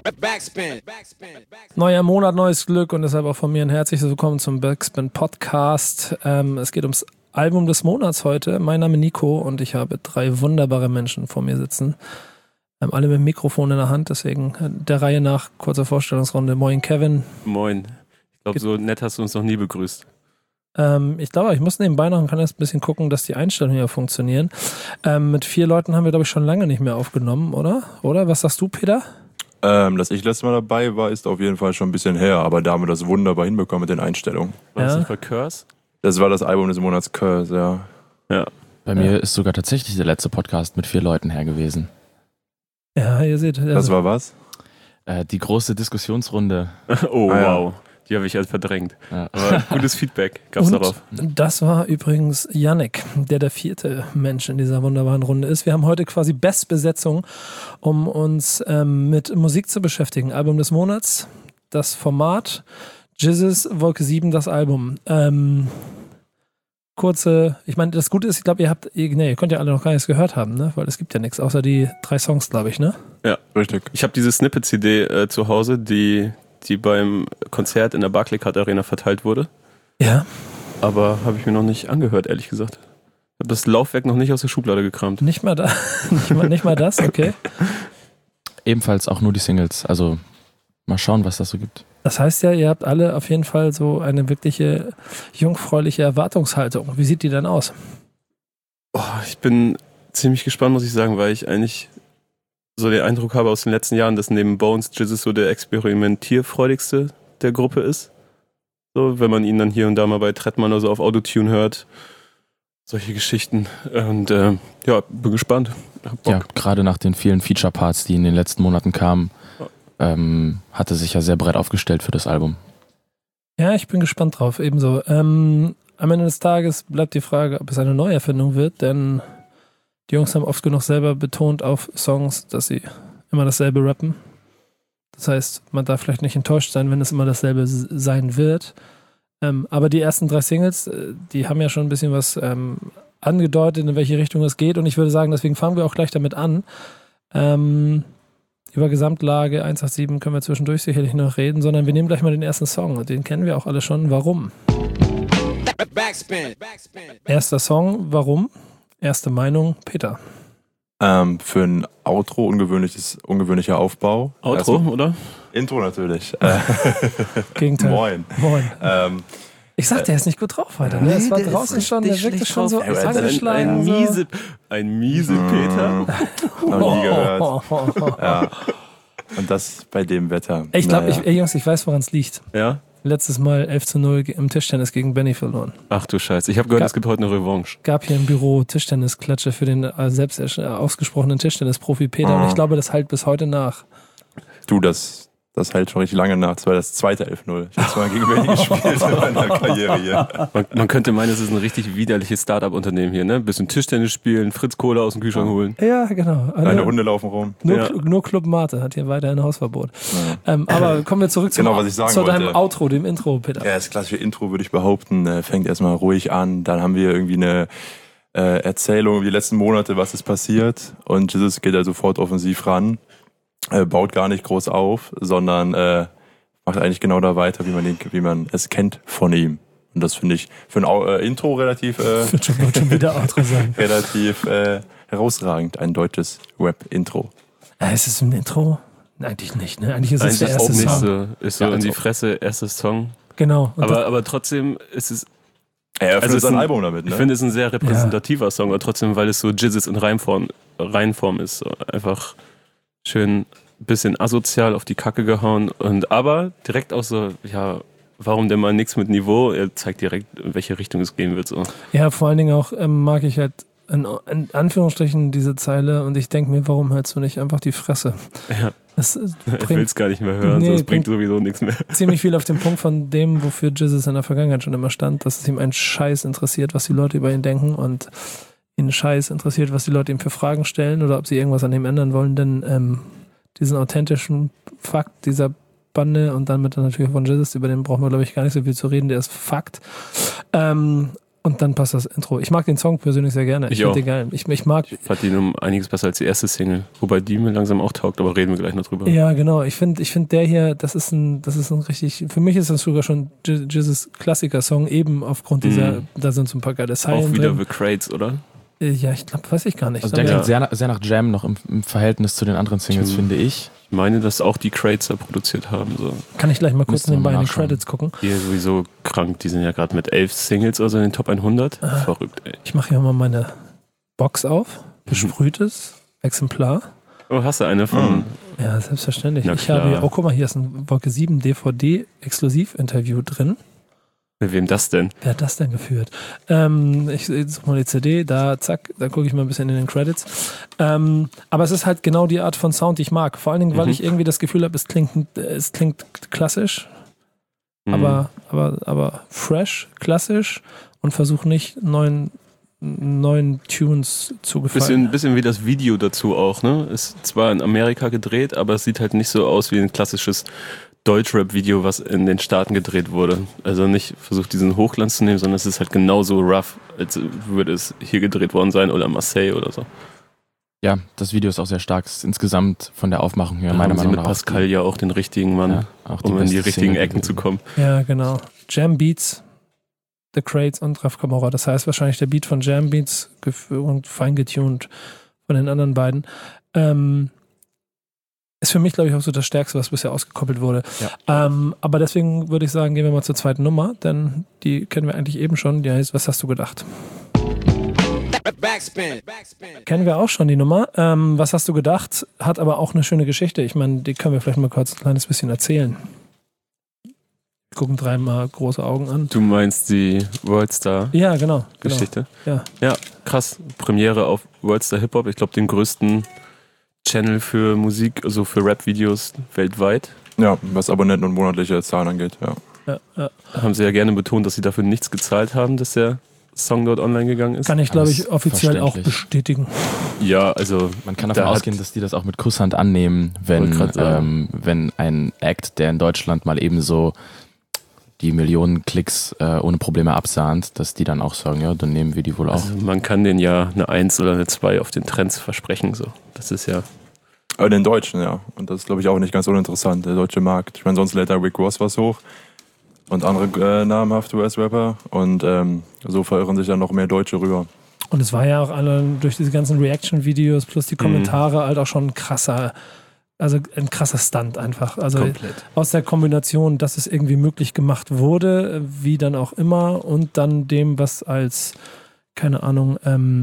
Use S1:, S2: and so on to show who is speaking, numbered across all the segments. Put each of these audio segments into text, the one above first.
S1: Backspin.
S2: Neuer Monat, neues Glück und deshalb auch von mir ein herzliches Willkommen zum Backspin Podcast. Es geht ums Album des Monats heute. Mein Name ist Nico und ich habe 3 wunderbare Menschen vor mir sitzen. Alle mit dem Mikrofon in der Hand, deswegen der Reihe nach kurze Vorstellungsrunde. Moin Kevin.
S3: Moin. Ich glaube, so nett hast du uns noch nie begrüßt.
S2: Ich glaube, ich muss nebenbei noch ein bisschen gucken, dass die Einstellungen hier funktionieren. Mit 4 Leuten haben wir, glaube ich, schon lange nicht mehr aufgenommen, oder? Oder? Was sagst du, Peter?
S4: Dass ich letztes Mal dabei war, ist auf jeden Fall schon ein bisschen her, aber da haben wir das wunderbar hinbekommen mit den Einstellungen.
S3: War das nicht bei Curse?
S4: Das war das Album des Monats Curse, ja.
S3: Ja.
S5: Bei mir ist sogar tatsächlich der letzte Podcast mit 4 Leuten her gewesen.
S2: Ja, ihr seht.
S4: Das war was?
S5: Die große Diskussionsrunde.
S3: Oh,
S4: ja.
S3: wow. Die habe ich halt verdrängt.
S5: Ja.
S3: Aber gutes Feedback gab's darauf.
S2: Das war übrigens Yannick, der 4. Mensch in dieser wunderbaren Runde ist. Wir haben heute quasi Bestbesetzung, um uns mit Musik zu beschäftigen. Album des Monats, das Format, Jizzes, Wolke 7, das Album. Ich meine, das Gute ist, ich glaube, ihr könnt ja alle noch gar nichts gehört haben, ne? Weil es gibt ja nichts, außer die 3 Songs, glaube ich, ne?
S3: Ja, richtig. Ich habe diese Snippet-CD zu Hause, die beim Konzert in der Barclaycard Arena verteilt wurde.
S2: Ja.
S3: Aber habe ich mir noch nicht angehört, ehrlich gesagt. Ich habe das Laufwerk noch nicht aus der Schublade gekramt.
S2: Nicht mal da. nicht mal das, okay.
S5: Ebenfalls auch nur die Singles. Also mal schauen, was das so gibt.
S2: Das heißt ja, ihr habt alle auf jeden Fall so eine wirkliche jungfräuliche Erwartungshaltung. Wie sieht die denn aus?
S3: Oh, ich bin ziemlich gespannt, muss ich sagen, weil ich eigentlich so den Eindruck habe aus den letzten Jahren, dass neben Bones Jizzes so der experimentierfreudigste der Gruppe ist. So, wenn man ihn dann hier und da mal bei Trettmann oder so auf Autotune hört. Solche Geschichten. Und bin gespannt.
S5: Ja, gerade nach den vielen Feature-Parts, die in den letzten Monaten kamen, hatte sich ja sehr breit aufgestellt für das Album.
S2: Ja, ich bin gespannt drauf, ebenso. Am Ende des Tages bleibt die Frage, ob es eine Neuerfindung wird, denn die Jungs haben oft genug selber betont auf Songs, dass sie immer dasselbe rappen. Das heißt, man darf vielleicht nicht enttäuscht sein, wenn es immer dasselbe sein wird. Aber die ersten 3 Singles, die haben ja schon ein bisschen was angedeutet, in welche Richtung es geht. Und ich würde sagen, deswegen fangen wir auch gleich damit an. Über Gesamtlage 187 können wir zwischendurch sicherlich noch reden, sondern wir nehmen gleich mal den ersten Song. Und den kennen wir auch alle schon. Warum?
S1: Backspin.
S2: Erster Song, warum? Erste Meinung, Peter.
S4: Für ein Outro ungewöhnlicher Aufbau.
S3: Outro, oder?
S4: Intro natürlich.
S2: Gegenteil.
S4: Moin.
S2: Ich sagte, der ist nicht gut drauf heute. Ne? Es war draußen schon, der wirkte schon so angeschlagen.
S3: Ein miese Peter.
S4: Noch nie gehört. Ja. Und das bei dem Wetter.
S2: Ich glaube, Jungs, ich weiß, woran es liegt.
S3: Ja?
S2: Letztes Mal 11:0 im Tischtennis gegen Benny verloren.
S3: Ach du Scheiße, ich habe gehört, es gibt heute eine Revanche.
S2: Gab hier im Büro Tischtennisklatsche für den selbst ausgesprochenen Tischtennisprofi Peter und ich glaube, das halt bis heute nach.
S4: Du, das hält schon richtig lange nach. Das war das zweite 11:0. Ich habe zwar gegen Benny gespielt in meiner Karriere hier.
S3: Man könnte meinen, es ist ein richtig widerliches Start-up-Unternehmen hier, ne? Ein bisschen Tischtennis spielen, Fritz Cola aus dem Kühlschrank holen.
S2: Ja, genau.
S4: Deine Hunde laufen rum.
S2: Nur Club Mate hat hier weiterhin Hausverbot. Ja. Aber kommen wir zurück zu deinem Outro, dem Intro, Peter.
S4: Ja, das klassische Intro, würde ich behaupten, fängt erstmal ruhig an. Dann haben wir irgendwie eine Erzählung über die letzten Monate, was ist passiert. Und Jesus geht da sofort offensiv ran. Baut gar nicht groß auf, sondern macht eigentlich genau da weiter, wie man es kennt von ihm. Und das finde ich für ein Intro relativ
S2: wird schon wieder Outro sein.
S4: relativ herausragend, ein deutsches Rap-Intro.
S2: Ist es ein Intro? Eigentlich nicht, ne? Eigentlich ist es der erste Song.
S3: Ist so in die Fresse, erster Song.
S2: Genau.
S3: Aber trotzdem ist es...
S4: Er öffnet sein Album damit, ne?
S3: Ich finde es ein sehr repräsentativer Song, aber trotzdem, weil es so Jizzes in Reinform ist. So einfach schön ein bisschen asozial auf die Kacke gehauen. Aber direkt auch so, ja, warum denn mal nichts mit Niveau? Er zeigt direkt, in welche Richtung es gehen wird. So.
S2: Ja, vor allen Dingen auch mag ich halt in Anführungsstrichen diese Zeile und ich denke mir, warum hältst du nicht einfach die Fresse?
S3: Ja. Ich will es gar nicht mehr hören, das bringt sowieso nichts mehr.
S2: Ziemlich viel auf den Punkt von dem, wofür Jesus in der Vergangenheit schon immer stand, dass es ihm einen Scheiß interessiert, was die Leute über ihn denken und ihn Scheiß interessiert, was die Leute ihm für Fragen stellen oder ob sie irgendwas an ihm ändern wollen, denn diesen authentischen Fakt dieser Bande und dann mit natürlich von Jesus, über den brauchen wir, glaube ich, gar nicht so viel zu reden, der ist Fakt. Und Und dann passt das Intro. Ich mag den Song persönlich sehr gerne. Ich finde den geil. Ich mag.
S3: Ich fand ihn um einiges besser als die erste Single. Wobei die mir langsam auch taugt, aber reden wir gleich noch drüber.
S2: Ja, genau. Ich finde der hier, das ist ein richtig, für mich ist das sogar schon Jizzes Klassiker-Song, eben aufgrund dieser, da sind so ein paar geile Zeilen
S3: auch wieder
S2: drin.
S3: The Crates, oder?
S2: Ja, ich glaube, weiß ich gar nicht.
S5: Also der klingt sehr nach Jam noch im Verhältnis zu den anderen Singles, finde ich.
S3: Ich meine, dass auch die Crates da produziert haben. So.
S2: Kann ich gleich mal kurz nebenbei in die
S5: nachschauen.
S2: Credits gucken?
S3: Die ist sowieso krank. Die sind ja gerade mit 11 Singles also in den Top 100. Verrückt, ey.
S2: Ich mache hier mal meine Box auf. Besprühtes Exemplar.
S3: Oh, hast du eine von...
S2: Ja, selbstverständlich.
S3: Na
S2: Ich
S3: klar.
S2: habe hier, oh guck mal, hier ist ein Wolke 7 DVD-Exklusiv-Interview drin.
S3: Mit wem das denn?
S2: Wer hat das denn geführt? Ich suche mal die CD, da zack, da gucke ich mal ein bisschen in den Credits. Aber es ist halt genau die Art von Sound, die ich mag. Vor allen Dingen, weil ich irgendwie das Gefühl habe, es klingt klassisch, aber fresh, klassisch und versuche nicht neuen Tunes zu gefallen.
S3: Bisschen wie das Video dazu auch, ne? Ist zwar in Amerika gedreht, aber es sieht halt nicht so aus wie ein klassisches Deutschrap-Video, was in den Staaten gedreht wurde. Also nicht versucht, diesen Hochglanz zu nehmen, sondern es ist halt genauso rough, als würde es hier gedreht worden sein oder Marseille oder so.
S5: Ja, das Video ist auch sehr stark. Es ist insgesamt von der Aufmachung her, meiner Meinung nach.
S3: Mit Pascal ja auch den richtigen Mann,
S5: auch
S3: um in die
S5: beste
S3: richtigen
S5: Single
S3: Ecken zu kommen.
S2: Ja, genau. Jam Beats, The Crates und Raf Camorra. Das heißt wahrscheinlich der Beat von Jam Beats und fein getuned von den anderen beiden. Ist für mich, glaube ich, auch so das Stärkste, was bisher ausgekoppelt wurde. Ja. Aber deswegen würde ich sagen, gehen wir mal zur zweiten Nummer, denn die kennen wir eigentlich eben schon. Die heißt, was hast du gedacht?
S1: Backspin.
S2: Kennen wir auch schon die Nummer. Was hast du gedacht? Hat aber auch eine schöne Geschichte. Ich meine, die können wir vielleicht mal kurz ein kleines bisschen erzählen. Wir gucken dreimal große Augen an.
S3: Du meinst die Worldstar
S2: Ja, genau.
S3: Geschichte?
S2: Ja.
S3: Ja, krass. Premiere auf Worldstar Hip-Hop. Ich glaube, den größten Channel für Musik, also für Rap-Videos weltweit.
S4: Ja, was Abonnenten und monatliche Zahlen angeht, ja.
S3: Haben sie ja gerne betont, dass sie dafür nichts gezahlt haben, dass der Song dort online gegangen ist.
S2: Kann ich, glaube ich, offiziell auch
S5: verständlich.
S2: bestätigen.
S3: Ja, also
S5: Man kann davon ausgehen, dass die das auch mit Kusshand annehmen, wenn ein Act, der in Deutschland mal ebenso die Millionen Klicks ohne Probleme absahnt, dass die dann auch sagen, ja, dann nehmen wir die wohl auch.
S3: Also man kann denen ja eine 1 oder eine 2 auf den Trends versprechen. So. Das ist ja...
S4: Aber den Deutschen, ja. Und das ist, glaube ich, auch nicht ganz uninteressant, der deutsche Markt. Ich meine, sonst lädt der Rick Ross was hoch und andere namhafte US-Rapper und so verirren sich dann noch mehr Deutsche rüber.
S2: Und es war ja auch alle durch diese ganzen Reaction-Videos plus die Kommentare halt auch schon ein krasser Stunt einfach. Also
S3: komplett.
S2: Aus der Kombination, dass es irgendwie möglich gemacht wurde, wie dann auch immer, und dann dem, was als, keine Ahnung,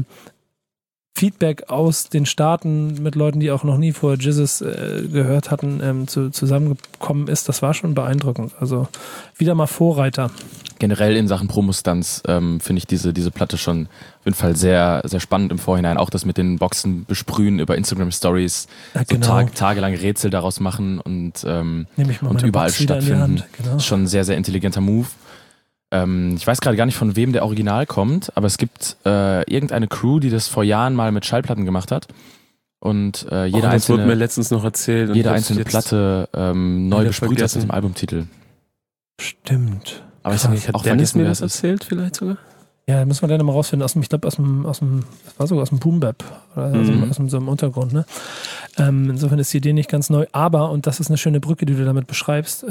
S2: Feedback aus den Staaten mit Leuten, die auch noch nie vor Jizzes gehört hatten, zusammengekommen ist, das war schon beeindruckend. Also wieder mal Vorreiter.
S5: Generell in Sachen Promo-Stunts finde ich diese Platte schon auf jeden Fall sehr, sehr spannend im Vorhinein. Auch das mit den Boxen besprühen über Instagram-Stories,
S2: Ja, genau.
S5: so tagelang Rätsel daraus machen und
S2: Nehme ich mal
S5: und
S2: meine
S5: überall
S2: Box wieder in die
S5: stattfinden.
S2: Hand. Genau.
S5: Ist schon ein sehr, sehr intelligenter Move. Ich weiß gerade gar nicht, von wem der Original kommt, aber es gibt irgendeine Crew, die das vor Jahren mal mit Schallplatten gemacht hat. Und
S3: das wurde mir letztens noch erzählt. Und
S5: jede
S3: ich hab's
S5: einzelne
S3: jetzt
S5: Platte neu
S3: wieder
S5: besprüht ist
S3: vergessen.
S5: mit dem Albumtitel.
S2: Stimmt.
S5: Aber ich habe
S3: Hat
S5: auch
S3: Dennis
S5: vergessen,
S3: mir
S5: wer
S3: das
S5: es ist.
S3: erzählt vielleicht sogar?
S2: Ja, müssen wir dann mal rausfinden. Ich glaube, das war sogar aus dem Boom-Bap. Oder aus so einem Untergrund. Ne? Insofern ist die Idee nicht ganz neu. Aber, und das ist eine schöne Brücke, die du damit beschreibst,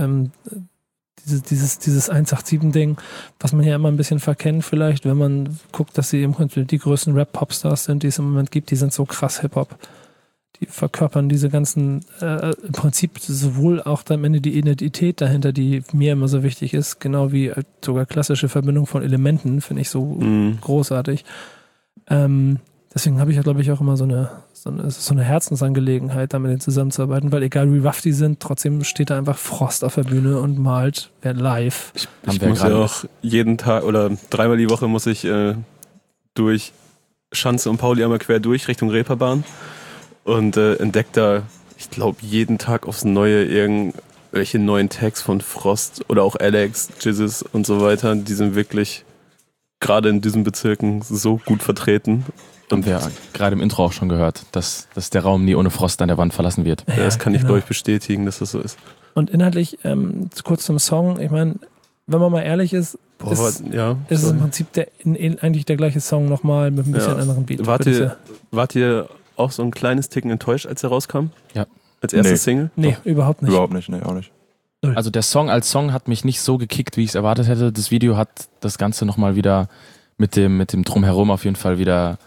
S2: dieses 187-Ding, was man ja immer ein bisschen verkennt vielleicht, wenn man guckt, dass sie im Prinzip die größten Rap-Popstars sind, die es im Moment gibt, die sind so krass Hip-Hop. Die verkörpern diese ganzen, im Prinzip sowohl auch am Ende die Identität dahinter, die mir immer so wichtig ist, genau wie sogar klassische Verbindung von Elementen, finde ich so großartig. Deswegen habe ich ja, glaube ich, auch immer so eine Herzensangelegenheit, da mit denen zusammenzuarbeiten, weil egal wie rough die sind, trotzdem steht da einfach Frost auf der Bühne und malt live.
S3: Ich muss ja auch jeden Tag oder 3-mal die Woche muss ich durch Schanze und Pauli einmal quer durch Richtung Reeperbahn und entdecke da, ich glaube, jeden Tag aufs Neue irgendwelche neuen Tags von Frost oder auch Alex, Jizzes und so weiter. Die sind wirklich gerade in diesen Bezirken so gut vertreten.
S5: Und wir gerade im Intro auch schon gehört, dass der Raum nie ohne Frost an der Wand verlassen wird.
S3: Ja, das kann ich,
S2: genau.
S3: glaube ich, bestätigen, dass das so ist.
S2: Und inhaltlich, kurz zum Song, ich meine, wenn man mal ehrlich ist, ist es im Prinzip eigentlich der gleiche Song nochmal mit ein bisschen anderen Beat.
S3: Wart ihr auch so ein kleines Ticken enttäuscht, als er rauskam?
S5: Ja.
S3: Als erste Single?
S2: Nee, überhaupt nicht.
S4: Überhaupt nicht, nee, auch nicht.
S5: Also der Song als Song hat mich nicht so gekickt, wie ich es erwartet hätte. Das Video hat das Ganze nochmal wieder mit dem Drumherum auf jeden Fall wieder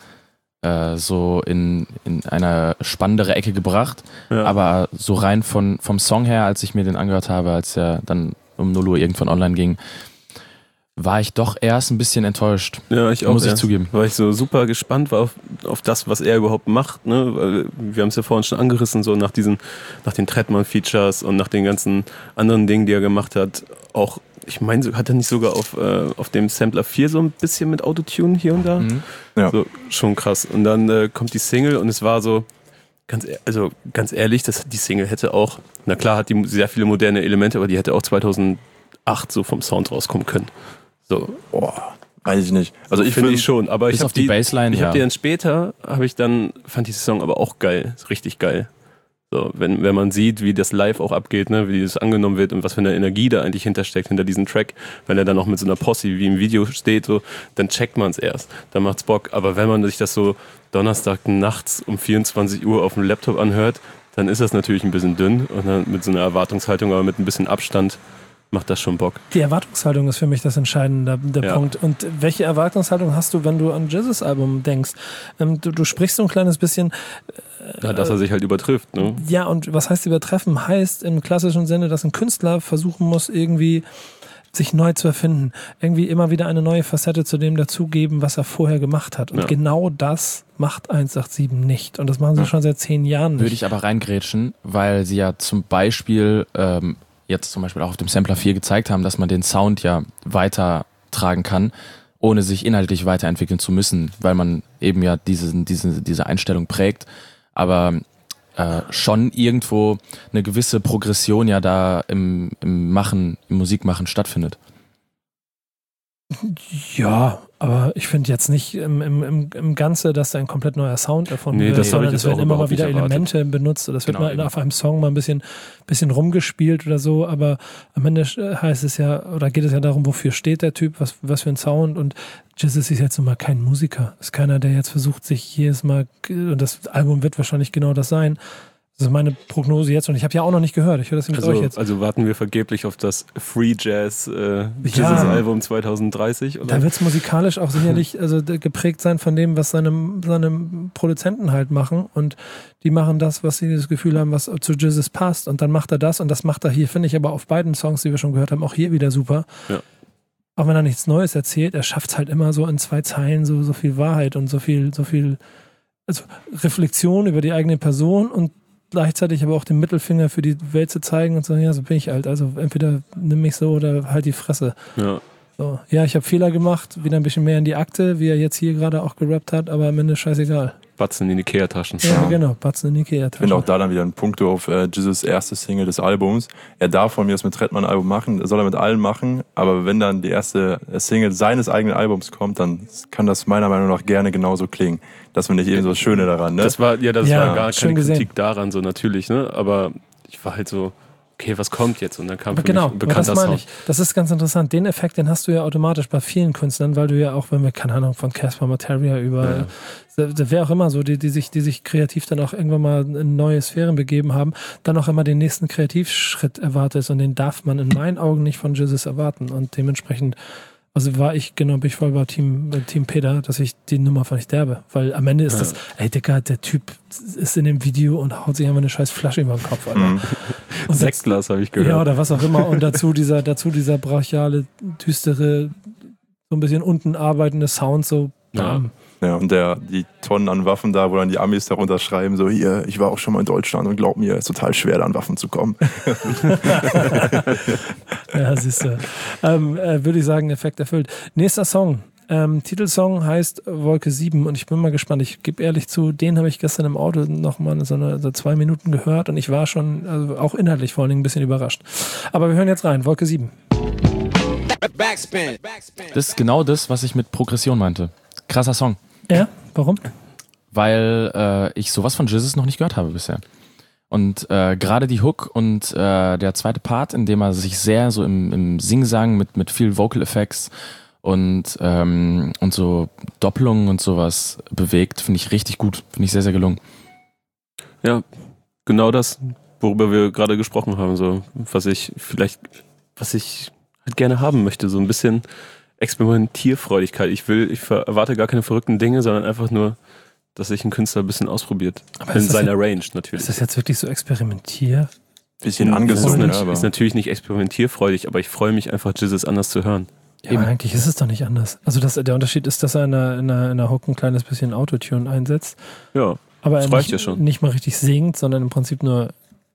S5: so in eine spannendere Ecke gebracht. Ja. Aber so rein vom Song her, als ich mir den angehört habe, als er dann um 0 Uhr irgendwann online ging, war ich doch erst ein bisschen enttäuscht.
S3: Ja, ich auch.
S5: Muss ich zugeben.
S3: Weil ich so super gespannt war auf das, was er überhaupt macht. Ne? Weil wir haben es ja vorhin schon angerissen, so nach den Trettmann-Features und nach den ganzen anderen Dingen, die er gemacht hat. Auch, ich meine, hat er nicht sogar auf dem Sampler 4 so ein bisschen mit Autotune hier und da?
S5: Mhm.
S3: Ja. So, schon krass. Und dann kommt die Single und es war so, ganz ehrlich, die Single hätte auch, na klar hat die sehr viele moderne Elemente, aber die hätte auch 2008 so vom Sound rauskommen können. So.
S4: Boah, weiß ich nicht. Also ich
S3: finde ich schon, aber ich habe
S5: die Bassline,
S3: ich habe die dann später, fand ich die Song aber auch geil, richtig geil. So, wenn man sieht, wie das live auch abgeht, ne, wie das angenommen wird und was für eine Energie da eigentlich hintersteckt, hinter diesem Track, wenn er dann auch mit so einer Posse wie im Video steht, so, dann checkt man es erst, dann macht's Bock. Aber wenn man sich das so Donnerstag nachts um 24 Uhr auf dem Laptop anhört, dann ist das natürlich ein bisschen dünn und dann mit so einer Erwartungshaltung, aber mit ein bisschen Abstand macht das schon Bock. Die
S2: Erwartungshaltung ist für mich das entscheidende Punkt. Und welche Erwartungshaltung hast du, wenn du an Jizzes Album denkst? Du sprichst so ein kleines bisschen...
S3: dass er sich halt übertrifft. Ne?
S2: Ja, und was heißt übertreffen? Heißt im klassischen Sinne, dass ein Künstler versuchen muss, irgendwie sich neu zu erfinden. Irgendwie immer wieder eine neue Facette zu dem dazugeben, was er vorher gemacht hat. Und genau das macht 187 nicht. Und das machen sie schon seit 10 Jahren nicht.
S5: Würde ich aber reingrätschen, weil sie ja zum Beispiel... jetzt zum Beispiel auch auf dem Sampler 4 gezeigt haben, dass man den Sound ja weitertragen kann, ohne sich inhaltlich weiterentwickeln zu müssen, weil man eben ja diese Einstellung prägt, aber schon irgendwo eine gewisse Progression ja da im Musikmachen stattfindet.
S2: Ja, aber ich finde jetzt nicht im Ganze, dass da ein komplett neuer Sound erfunden wird, sondern es werden immer mal wieder Elemente benutzt oder es wird mal auf einem Song mal ein bisschen rumgespielt oder so, aber am Ende heißt es ja, oder geht es ja darum, wofür steht der Typ, was für ein Sound, und Jizzes ist jetzt nun mal kein Musiker, ist keiner, der jetzt versucht, sich jedes Mal, und das Album wird wahrscheinlich genau das sein. Das ist meine Prognose jetzt und ich habe ja auch noch nicht gehört. Ich höre das mit euch jetzt.
S3: Also warten wir vergeblich auf das Free Jazz Jizzes-Album 2030? Oder?
S2: Da wird es musikalisch auch sicherlich geprägt sein von dem, was seine Produzenten halt machen, und die machen das, was sie das Gefühl haben, was zu Jizzes passt, und dann macht er das, und das macht er hier, finde ich, aber auf beiden Songs, die wir schon gehört haben, auch hier wieder super. Ja. Auch wenn er nichts Neues erzählt, er schafft es halt immer so in 2 Zeilen so viel Wahrheit und so viel also Reflexion über die eigene Person und gleichzeitig aber auch den Mittelfinger für die Welt zu zeigen und zu sagen, ja, so bin ich halt. Also entweder nimm mich so oder halt die Fresse. Ja. So. Ja, ich habe Fehler gemacht, wieder ein bisschen mehr in die Akte, wie er jetzt hier gerade auch gerappt hat, aber am Ende scheißegal.
S3: Batzen in die Ikea-Taschen.
S2: Ja, genau, Batzen in die Ikea-Taschen.
S4: Ich finde auch da dann wieder ein Punkt auf Jizzes erste Single des Albums. Er darf von mir das mit Trettmann-Album machen, soll er mit allen machen, aber wenn dann die erste Single seines eigenen Albums kommt, dann kann das meiner Meinung nach gerne genauso klingen. Das finde ich eben so das Schöne daran. Ne?
S3: Das war gar keine Kritik daran, so natürlich, ne? Aber ich war halt so, okay, was kommt jetzt? Und dann kam für mich ein bekannter Sound.
S2: Das ist ganz interessant. Den Effekt, den hast du ja automatisch bei vielen Künstlern, weil du ja auch, wenn wir, keine Ahnung, von Casper Materia über, wer auch immer so, die sich kreativ dann auch irgendwann mal in neue Sphären begeben haben, dann auch immer den nächsten Kreativschritt erwartet, und den darf man in meinen Augen nicht von Jizzes erwarten, und dementsprechend bin ich voll bei Team Peter, dass ich die Nummer fand ich derbe, weil am Ende ist das, ey Digga, der Typ ist in dem Video und haut sich einfach eine scheiß Flasche über den Kopf, Alter. Und
S3: Sektglas habe ich gehört.
S2: Ja, oder was auch immer, und dazu dieser brachiale, düstere, so ein bisschen unten arbeitende Sound, so bam.
S4: Ja, und die Tonnen an Waffen da, wo dann die Amis darunter schreiben, so hier, ich war auch schon mal in Deutschland und glaub mir, es ist total schwer, da an Waffen zu kommen.
S2: Ja, siehst du. Würde ich sagen, Effekt erfüllt. Nächster Song. Titelsong heißt Wolke 7, und ich bin mal gespannt. Ich gebe ehrlich zu, den habe ich gestern im Auto nochmal so 2 Minuten gehört, und ich war schon, also auch inhaltlich vor allen Dingen, ein bisschen überrascht. Aber wir hören jetzt rein, Wolke 7.
S1: Backspin.
S5: Das ist genau das, was ich mit Progression meinte. Krasser Song.
S2: Ja, warum?
S5: Weil ich sowas von Jizzes noch nicht gehört habe bisher. Und gerade die Hook und der zweite Part, in dem er sich sehr so im Singsang mit viel Vocal Effects und so Doppelungen und sowas bewegt, finde ich richtig gut, finde ich sehr, sehr gelungen.
S3: Ja, genau das, worüber wir gerade gesprochen haben, so was ich halt gerne haben möchte, so ein bisschen Experimentierfreudigkeit. Ich erwarte gar keine verrückten Dinge, sondern einfach nur, dass sich ein Künstler ein bisschen ausprobiert.
S2: Aber
S3: in seiner Range natürlich.
S2: Ist das jetzt wirklich so experimentier?
S4: Bisschen angesungen,
S3: ist natürlich nicht experimentierfreudig, aber ich freue mich einfach, Jesus anders zu hören.
S2: Ja, aber eigentlich ist es doch nicht anders. Also der Unterschied ist, dass er in einer Hook ein kleines bisschen Autotune einsetzt.
S3: Ja,
S2: aber
S3: das reicht ja schon.
S2: Nicht mal richtig singt, sondern im Prinzip nur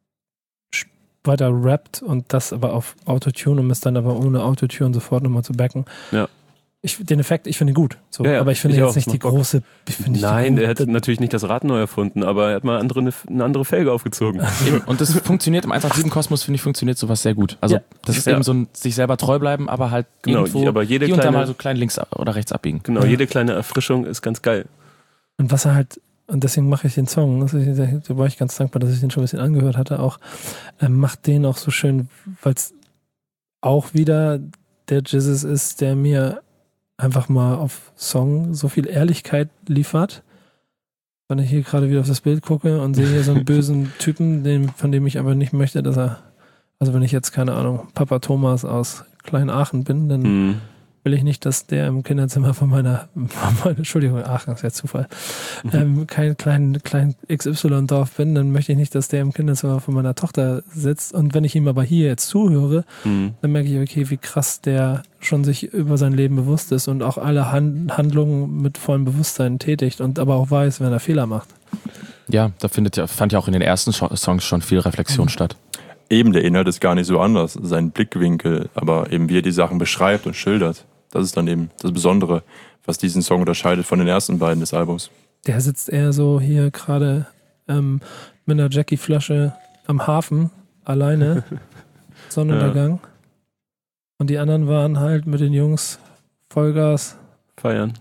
S2: weiter rappt und das aber auf Autotune, um es dann aber ohne Autotune sofort nochmal zu backen.
S3: Ja.
S2: Den Effekt, ich finde ihn gut. So,
S3: ja,
S2: aber ich finde jetzt nicht die große...
S3: Nein, er hat natürlich nicht das Rad neu erfunden, aber er hat mal eine andere Felge aufgezogen.
S5: Und das funktioniert im 187-Kosmos, finde ich, funktioniert sowas sehr gut. Also das ist eben so ein sich selber treu bleiben, aber halt irgendwo
S3: aber jede
S5: hier und da
S3: kleine,
S5: mal so klein links oder rechts abbiegen.
S3: Genau, jede kleine Erfrischung ist ganz geil.
S2: Und was er halt... Und deswegen mache ich den Song, da war ich ganz dankbar, dass ich den schon ein bisschen angehört hatte, auch macht den auch so schön, weil es auch wieder der Jesus ist, der mir einfach mal auf Song so viel Ehrlichkeit liefert. Wenn ich hier gerade wieder auf das Bild gucke und sehe hier so einen bösen Typen, von dem ich aber nicht möchte, dass er, also wenn ich jetzt, keine Ahnung, Papa Thomas aus Kleinaachen bin, dann will ich nicht, dass der im Kinderzimmer von meiner Entschuldigung, Aachen ist ja Zufall, kein klein XY-Dorf bin, dann möchte ich nicht, dass der im Kinderzimmer von meiner Tochter sitzt. Und wenn ich ihm aber hier jetzt zuhöre, dann merke ich, okay, wie krass der schon sich über sein Leben bewusst ist und auch alle Handlungen mit vollem Bewusstsein tätigt und aber auch weiß, wenn er Fehler macht.
S5: Ja, da fand ja auch in den ersten Songs schon viel Reflexion statt.
S4: Eben, der Inhalt ist gar nicht so anders, sein Blickwinkel, aber eben wie er die Sachen beschreibt und schildert. Das ist dann eben das Besondere, was diesen Song unterscheidet von den ersten beiden des Albums.
S2: Der sitzt eher so hier gerade mit einer Jackie-Flasche am Hafen, alleine, Sonnenuntergang. Ja. Und die anderen waren halt mit den Jungs Vollgas
S3: feiern.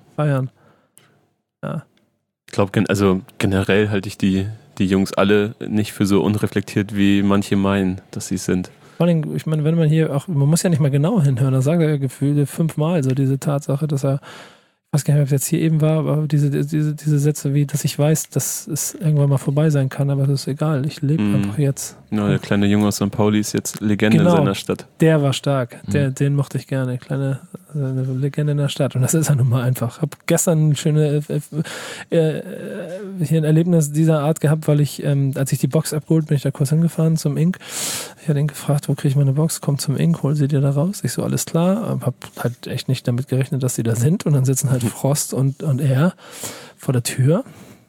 S2: Ja.
S3: Ich glaube, also generell halte ich die Jungs alle nicht für so unreflektiert, wie manche meinen, dass sie es sind.
S2: Vor allem, ich meine, wenn man hier auch, man muss ja nicht mal genau hinhören, da sagt er ja gefühlt 5-mal so diese Tatsache, dass er, ich weiß gar nicht, ob es jetzt hier eben war, aber diese Sätze wie, dass ich weiß, dass es irgendwann mal vorbei sein kann, aber das ist egal, ich lebe einfach jetzt.
S3: Ja, der kleine Junge aus St. Pauli ist jetzt Legende in seiner Stadt.
S2: Der war stark, den mochte ich gerne, eine Legende in der Stadt und das ist er nun mal einfach. Ich habe gestern ein schönes hier ein Erlebnis dieser Art gehabt, weil ich, als ich die Box abgeholt, bin ich da kurz hingefahren zum Ink. Ich hatte ihn gefragt, wo kriege ich meine Box? Komm zum Ink, hol sie dir da raus. Ich so, alles klar, hab halt echt nicht damit gerechnet, dass sie da sind und dann sitzen halt Frost und er vor der Tür.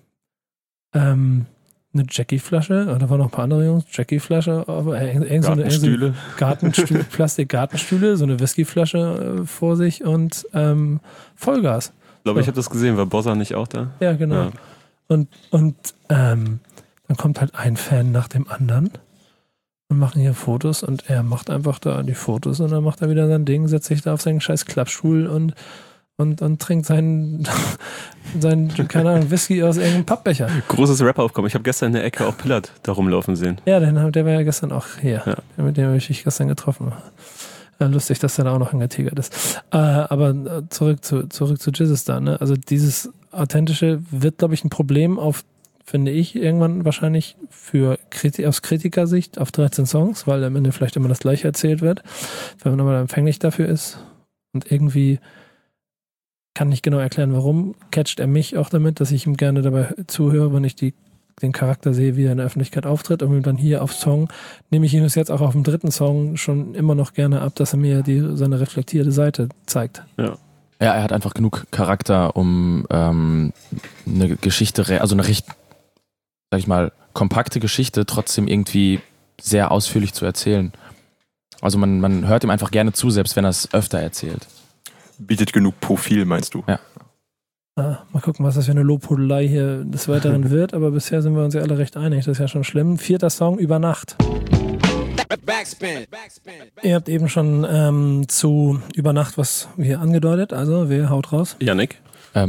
S2: Eine Jackie-Flasche, da waren noch ein paar andere Jungs, Jackie-Flasche, aber
S3: Gartenstühle.
S2: Gartenstühle, so eine Whiskyflasche vor sich und Vollgas.
S3: Ich glaube, ich habe das gesehen, war Bossa nicht auch da?
S2: Ja, genau. Ja. Und dann kommt halt ein Fan nach dem anderen und machen hier Fotos und er macht einfach da die Fotos und dann macht er wieder sein Ding, setzt sich da auf seinen scheiß Klappstuhl und trinkt seinen keine Ahnung, Whisky aus irgendeinem Pappbecher.
S3: Großes Rap-Aufkommen. Ich habe gestern in der Ecke auch Pillard da rumlaufen sehen.
S2: Ja, der war ja gestern auch hier. Ja. Mit dem habe ich dich gestern getroffen. Lustig, dass der da auch noch angetigert ist. Aber zurück zu Jesus da, ne? Also dieses Authentische wird, glaube ich, ein Problem finde ich, irgendwann wahrscheinlich aus Kritikersicht auf 13 Songs, weil am Ende vielleicht immer das Gleiche erzählt wird. Wenn man aber empfänglich dafür ist und irgendwie kann nicht genau erklären, warum, catcht er mich auch damit, dass ich ihm gerne dabei zuhöre, wenn ich den Charakter sehe, wie er in der Öffentlichkeit auftritt und dann hier auf Song, nehme ich ihn jetzt auch auf dem dritten Song schon immer noch gerne ab, dass er mir seine reflektierte Seite zeigt.
S5: Ja, er hat einfach genug Charakter, um eine Geschichte, also eine recht, sag ich mal, kompakte Geschichte trotzdem irgendwie sehr ausführlich zu erzählen. Also man hört ihm einfach gerne zu, selbst wenn er es öfter erzählt.
S4: Bietet genug Profil, meinst du?
S5: Ja.
S2: Mal gucken, was das für eine Lobhudelei hier des Weiteren wird, aber bisher sind wir uns ja alle recht einig, das ist ja schon schlimm. 4. Song, Über Nacht.
S1: Backspin.
S2: Ihr habt eben schon zu Über Nacht was hier angedeutet, also wer haut raus?
S3: Yannick?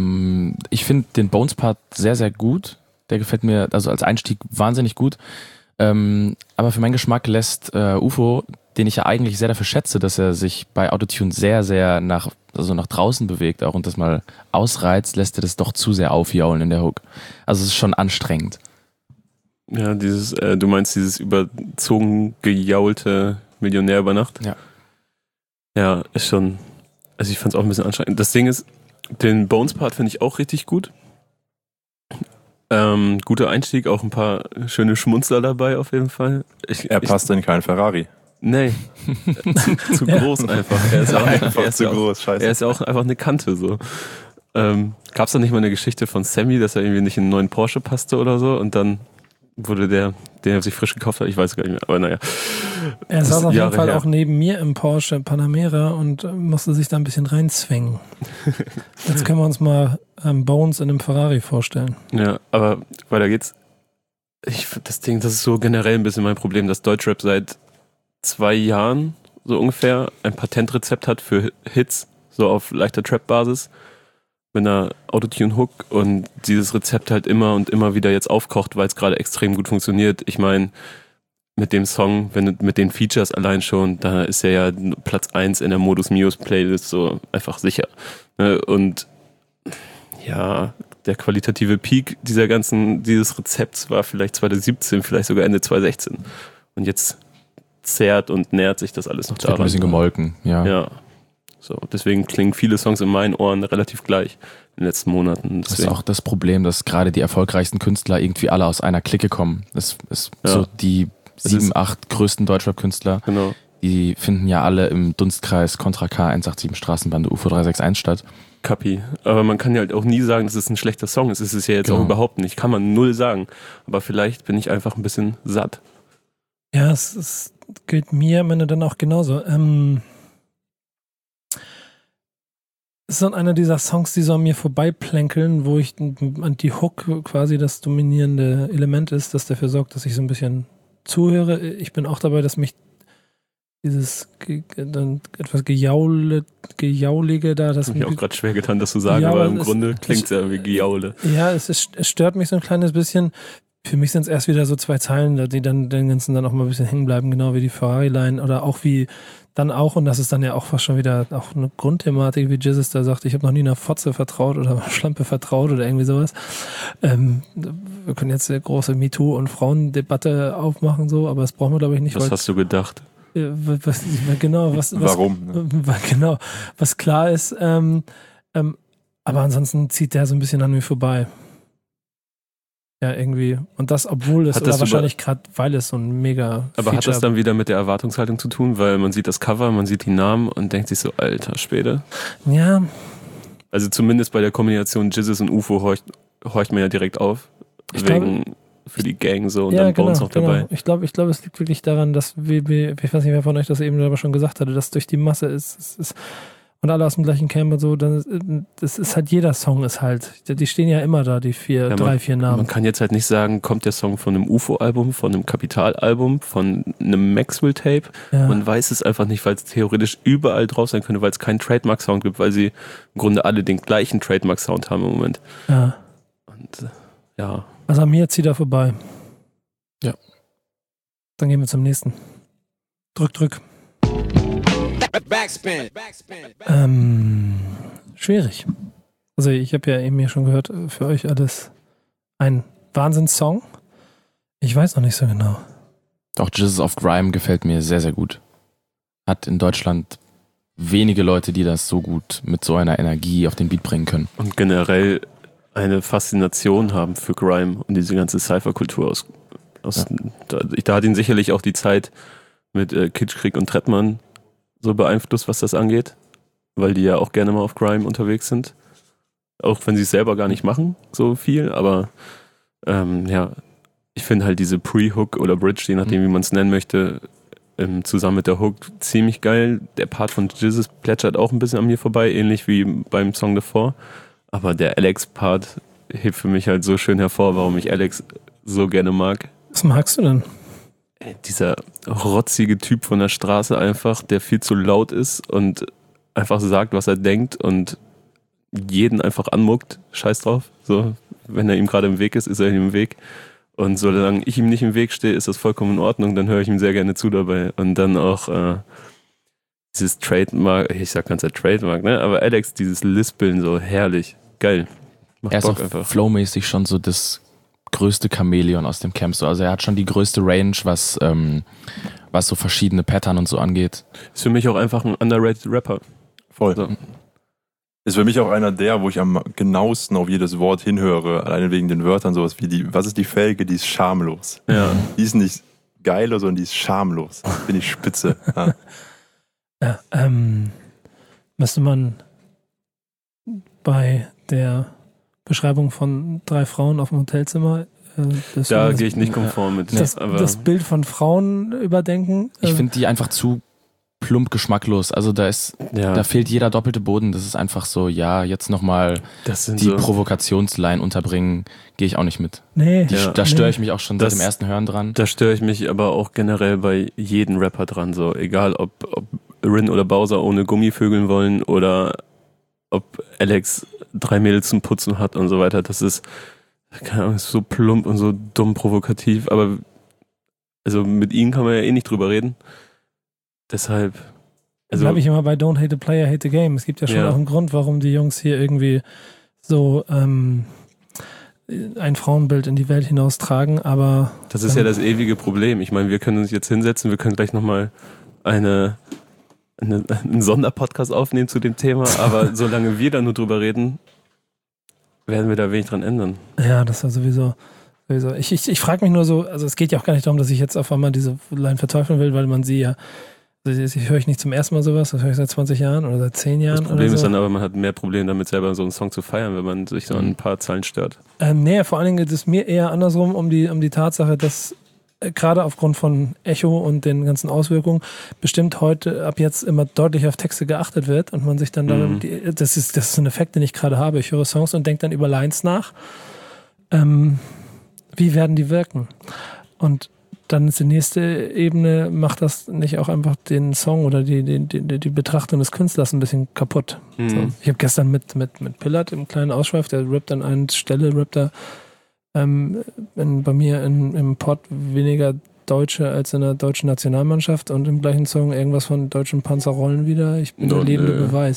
S5: Ich finde den Bones-Part sehr, sehr gut. Der gefällt mir also als Einstieg wahnsinnig gut. Aber für meinen Geschmack lässt UFO, den ich ja eigentlich sehr dafür schätze, dass er sich bei Autotune sehr, sehr nach draußen bewegt auch und das mal ausreizt, lässt er das doch zu sehr aufjaulen in der Hook. Also es ist schon anstrengend.
S3: Ja, du meinst dieses überzogen gejaulte Millionär über Nacht?
S5: Ja.
S3: Ja, ist schon, also ich fand es auch ein bisschen anstrengend. Das Ding ist, den Bones-Part finde ich auch richtig gut. Guter Einstieg, auch ein paar schöne Schmunzler dabei auf jeden Fall.
S4: Er passt in kein Ferrari.
S3: Nee, zu groß einfach. Er ist
S4: einfach zu groß, scheiße.
S3: Er ist ja auch einfach eine Kante so. Gab es da nicht mal eine Geschichte von Sammy, dass er irgendwie nicht in einen neuen Porsche passte oder so und dann wurde der sich frisch gekauft hat, ich weiß gar nicht mehr, aber naja.
S2: Er saß auf jeden Fall auch neben mir im Porsche Panamera und musste sich da ein bisschen reinzwängen. Jetzt können wir uns mal Bones in einem Ferrari vorstellen.
S3: Ja, aber weiter geht's. Das ist so generell ein bisschen mein Problem, dass Deutschrap seit 2 Jahren so ungefähr ein Patentrezept hat für Hits, so auf leichter Trap-Basis. Mit einer Autotune-Hook und dieses Rezept halt immer und immer wieder jetzt aufkocht, weil es gerade extrem gut funktioniert. Ich meine, mit dem Song, mit den Features allein schon, da ist er ja Platz 1 in der Modus Mios Playlist so einfach sicher. Und ja, der qualitative Peak dieses Rezepts war vielleicht 2017, vielleicht sogar Ende 2016. Und jetzt zehrt und nähert sich das alles noch daran.
S5: Wird ein bisschen gemolken, ja.
S3: Ja. So, deswegen klingen viele Songs in meinen Ohren relativ gleich in den letzten Monaten. Deswegen.
S5: Das ist auch das Problem, dass gerade die erfolgreichsten Künstler irgendwie alle aus einer Clique kommen. Das ist so die 7, 8 größten Deutschrap-Künstler,
S3: genau.
S5: Die finden ja alle im Dunstkreis Contra K 187 Straßenbande UFO 361 statt.
S3: Kapi. Aber man kann ja halt auch nie sagen, dass es ein schlechter Song ist. Es ist ja jetzt auch überhaupt nicht. Kann man null sagen. Aber vielleicht bin ich einfach ein bisschen satt.
S2: Ja, es gilt mir am Ende dann auch genauso. Es ist dann einer dieser Songs, die so an mir vorbeiplänkeln, wo ich die Hook quasi das dominierende Element ist, das dafür sorgt, dass ich so ein bisschen zuhöre. Ich bin auch dabei, dass mich dieses dann etwas Gejaulige da, das
S3: ich habe mich auch gerade schwer getan, das zu sagen, aber im Grunde klingt es ja wie Gejaule.
S2: Ja, es stört mich so ein kleines bisschen. Für mich sind es erst wieder so 2 Zeilen, die dann den ganzen dann auch mal ein bisschen hängen bleiben, genau wie die Ferrari-Line oder auch wie dann auch, und das ist dann ja auch fast schon wieder auch eine Grundthematik, wie Jesus da sagt, ich habe noch nie einer Fotze vertraut oder Schlampe vertraut oder irgendwie sowas. Wir können jetzt eine große MeToo- und Frauendebatte aufmachen, so, aber das brauchen wir, glaube ich, nicht.
S3: Was hast du gedacht?
S4: Warum?
S2: Genau, was klar ist. Aber ansonsten zieht der so ein bisschen an mir vorbei. Ja, irgendwie. Und das, obwohl es, oder wahrscheinlich gerade, weil es so ein mega
S3: Aber
S2: Feature
S3: hat das dann wieder mit der Erwartungshaltung zu tun? Weil man sieht das Cover, man sieht die Namen und denkt sich so, alter Späte.
S2: Ja.
S3: Also zumindest bei der Kombination Jizzes und UFO horcht man ja direkt auf. Für die Gang so und
S2: ja,
S3: dann Bones noch dabei.
S2: Genau. Ich glaube, es liegt wirklich daran, dass ich weiß nicht, wer von euch das eben aber schon gesagt hatte, dass durch die Masse ist und alle aus dem gleichen Camp und so, dann das ist halt, jeder Song ist halt, die stehen ja immer da, die 3, 4 Namen.
S3: Man kann jetzt halt nicht sagen, kommt der Song von einem UFO-Album, von einem Kapital-Album, von einem Maxwell-Tape. Ja. Man weiß es einfach nicht, weil es theoretisch überall drauf sein könnte, weil es keinen Trademark-Sound gibt, weil sie im Grunde alle den gleichen Trademark-Sound haben im Moment.
S2: Ja.
S3: Und ja.
S2: Also an mir zieht er vorbei.
S5: Ja.
S2: Dann gehen wir zum nächsten. Drück.
S1: Backspin.
S2: Schwierig. Also ich habe ja eben hier schon gehört, für euch alles ein Wahnsinnssong. Ich weiß noch nicht so genau.
S5: Auch Jesus of Grime gefällt mir sehr, sehr gut. Hat in Deutschland wenige Leute, die das so gut mit so einer Energie auf den Beat bringen können.
S3: Und generell eine Faszination haben für Grime und diese ganze Cypher-Kultur da hat ihn sicherlich auch die Zeit mit Kitschkrieg und Trettmann so beeinflusst, was das angeht, weil die ja auch gerne mal auf Grime unterwegs sind. Auch wenn sie es selber gar nicht machen, so viel, aber ich finde halt diese Pre-Hook oder Bridge, je nachdem wie man es nennen möchte, zusammen mit der Hook ziemlich geil. Der Part von Jesus plätschert auch ein bisschen an mir vorbei, ähnlich wie beim Song davor. Aber der Alex-Part hebt für mich halt so schön hervor, warum ich Alex so gerne mag.
S2: Was magst du denn?
S3: Dieser rotzige Typ von der Straße einfach, der viel zu laut ist und einfach sagt, was er denkt und jeden einfach anmuckt. Scheiß drauf. So, wenn er ihm gerade im Weg ist, ist er ihm im Weg. Und solange ich ihm nicht im Weg stehe, ist das vollkommen in Ordnung, dann höre ich ihm sehr gerne zu dabei. Und dann auch dieses Trademark, ich sag ganz Trademark, ne? Aber Alex, dieses Lispeln, so herrlich, geil. Macht
S5: er ist
S3: Bock
S5: auch
S3: einfach.
S5: flowmäßig schon so das größte Chamäleon aus dem Camp. So. Also er hat schon die größte Range, was so verschiedene Pattern und so angeht.
S3: Ist für mich auch einfach ein underrated Rapper.
S4: Voll.
S3: So.
S4: Ist für mich auch einer der, wo ich am genauesten auf jedes Wort hinhöre, alleine wegen den Wörtern, sowas wie was ist die Felge, die ist schamlos.
S3: Ja.
S4: Die ist nicht geil, sondern die ist schamlos. Bin ich spitze. Ja.
S2: Ja, müsste man bei der Beschreibung von 3 Frauen auf dem Hotelzimmer
S3: Da gehe ich nicht konform mit.
S2: Das Bild von Frauen überdenken.
S5: Ich finde die einfach zu plump geschmacklos. Also da fehlt jeder doppelte Boden. Das ist einfach so, ja, jetzt nochmal die Provokationsline unterbringen, gehe ich auch nicht mit.
S2: Nee.
S5: Da störe ich mich auch schon seit dem ersten Hören dran.
S3: Da störe ich mich aber auch generell bei jedem Rapper dran. So, egal ob Rin oder Bowser ohne Gummivögeln wollen oder ob Alex 3 Mädels zum Putzen hat und so weiter. Das ist, keine Ahnung, so plump und so dumm provokativ. Aber also mit ihnen kann man ja eh nicht drüber reden. Deshalb. Also
S2: bleibe ich immer bei Don't hate the player, hate the game. Es gibt ja schon auch einen Grund, warum die Jungs hier irgendwie so ein Frauenbild in die Welt hinaustragen, aber.
S3: Das ist ja das ewige Problem. Ich meine, wir können uns jetzt hinsetzen, wir können gleich nochmal einen Sonderpodcast aufnehmen zu dem Thema, aber solange wir da nur drüber reden, werden wir da wenig dran ändern.
S2: Ja, das war sowieso. Ich frage mich nur so, also es geht ja auch gar nicht darum, dass ich jetzt auf einmal diese Line verteufeln will, weil man sie ja. Ich höre nicht zum ersten Mal sowas, das höre ich seit 20 Jahren oder seit 10 Jahren.
S3: Das Problem
S2: oder so.
S3: ist dann aber, man hat mehr Probleme damit, selber so einen Song zu feiern, wenn man sich so an ein paar Zeilen stört.
S2: Nee, vor allen Dingen geht es mir eher andersrum um die Tatsache, dass gerade aufgrund von Echo und den ganzen Auswirkungen bestimmt heute ab jetzt immer deutlich auf Texte geachtet wird und man sich dann das ist so ein Effekt, den ich gerade habe. Ich höre Songs und denke dann über Lines nach. Wie werden die wirken? Und dann ist die nächste Ebene, macht das nicht auch einfach den Song oder die Betrachtung des Künstlers ein bisschen kaputt. So. Ich habe gestern mit Pillard im kleinen Ausschweif, der rappt an einer Stelle, bei mir im Pod weniger Deutsche als in der deutschen Nationalmannschaft und im gleichen Song irgendwas von deutschen Panzerrollen wieder. Ich bin der lebende Beweis.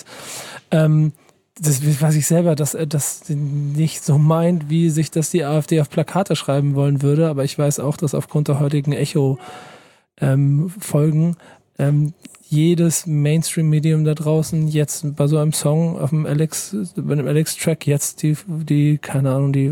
S2: Das weiß ich selber, dass er das nicht so meint, wie sich das die AfD auf Plakate schreiben wollen würde, aber ich weiß auch, dass aufgrund der heutigen Echo-Folgen jedes Mainstream-Medium da draußen jetzt bei so einem Song bei einem Alex-Track jetzt die keine Ahnung, die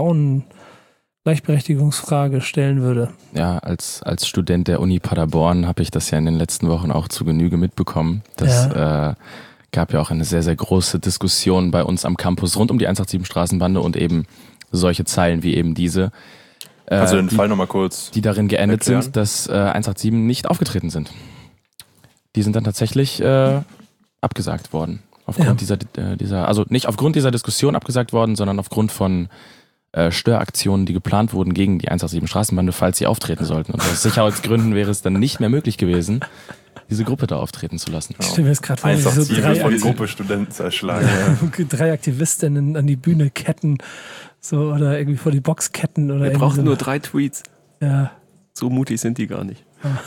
S2: Frauengleichberechtigungsfrage stellen würde.
S5: Ja, als Student der Uni Paderborn habe ich das ja in den letzten Wochen auch zu Genüge mitbekommen. Das gab ja auch eine sehr, sehr große Diskussion bei uns am Campus rund um die 187 Straßenbande und eben solche Zeilen wie eben diese.
S4: Also den Fall nochmal kurz. Die darin geendet sind,
S5: dass 187 nicht aufgetreten sind. Die sind dann tatsächlich abgesagt worden. Aufgrund dieser, also nicht aufgrund dieser Diskussion abgesagt worden, sondern aufgrund von Störaktionen, die geplant wurden gegen die 187 Straßenbande, falls sie auftreten sollten. Und aus Sicherheitsgründen wäre es dann nicht mehr möglich gewesen, diese Gruppe da auftreten zu lassen.
S2: Ich stelle mir jetzt gerade vor,
S4: wie so 3 von Gruppe Studenten zerschlagen.
S2: 3 Aktivistinnen an die Bühne ketten, so, oder irgendwie vor die Box ketten. Oder
S3: wir brauchen nur 3 Tweets.
S2: Ja.
S3: So mutig sind die gar nicht.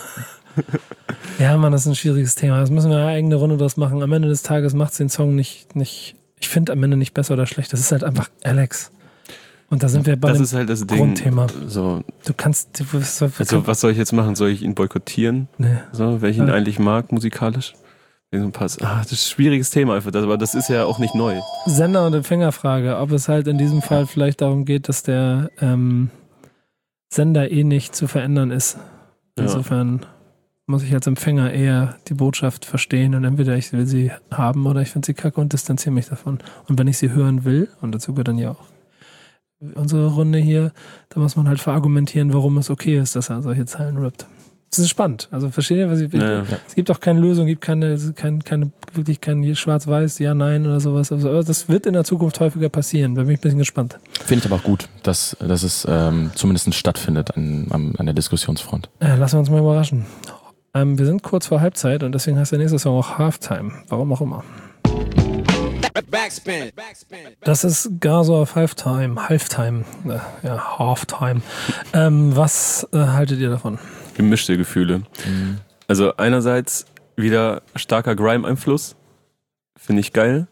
S2: Ja, Mann, das ist ein schwieriges Thema. Das müssen wir eine eigene Runde draus machen. Am Ende des Tages macht es den Song nicht, ich finde am Ende nicht besser oder schlecht. Das ist halt einfach Alex. Und da sind wir bei dem Grundthema.
S3: So.
S2: Du kannst.
S3: Was soll ich jetzt machen? Soll ich ihn boykottieren?
S2: Nee.
S3: So, weil ich ihn eigentlich mag, musikalisch? Das ist ein schwieriges Thema einfach, aber das ist ja auch nicht neu.
S2: Sender- und Empfängerfrage, ob es halt in diesem Fall vielleicht darum geht, dass der Sender nicht zu verändern ist. Insofern muss ich als Empfänger eher die Botschaft verstehen und entweder ich will sie haben oder ich finde sie kacke und distanziere mich davon. Und wenn ich sie hören will, und dazu gehört dann ja auch unsere Runde hier, da muss man halt verargumentieren, warum es okay ist, dass er solche Zeilen rappt. Das ist spannend. Also versteht ihr, was ich will? Ja. Es gibt auch keine Lösung, gibt keine wirklich kein Schwarz-Weiß, ja, nein oder sowas. Aber das wird in der Zukunft häufiger passieren. Da bin ich ein bisschen gespannt.
S5: Finde ich aber auch gut, dass es zumindest stattfindet an der Diskussionsfront.
S2: Ja, lassen wir uns mal überraschen. Wir sind kurz vor Halbzeit und deswegen heißt der nächste Song auch Halftime. Warum auch immer.
S1: Backspin.
S2: Das ist Gaso auf Halftime. Halftime. Was haltet ihr davon?
S3: Gemischte Gefühle. Also einerseits wieder starker Grime-Einfluss. Finde ich geil.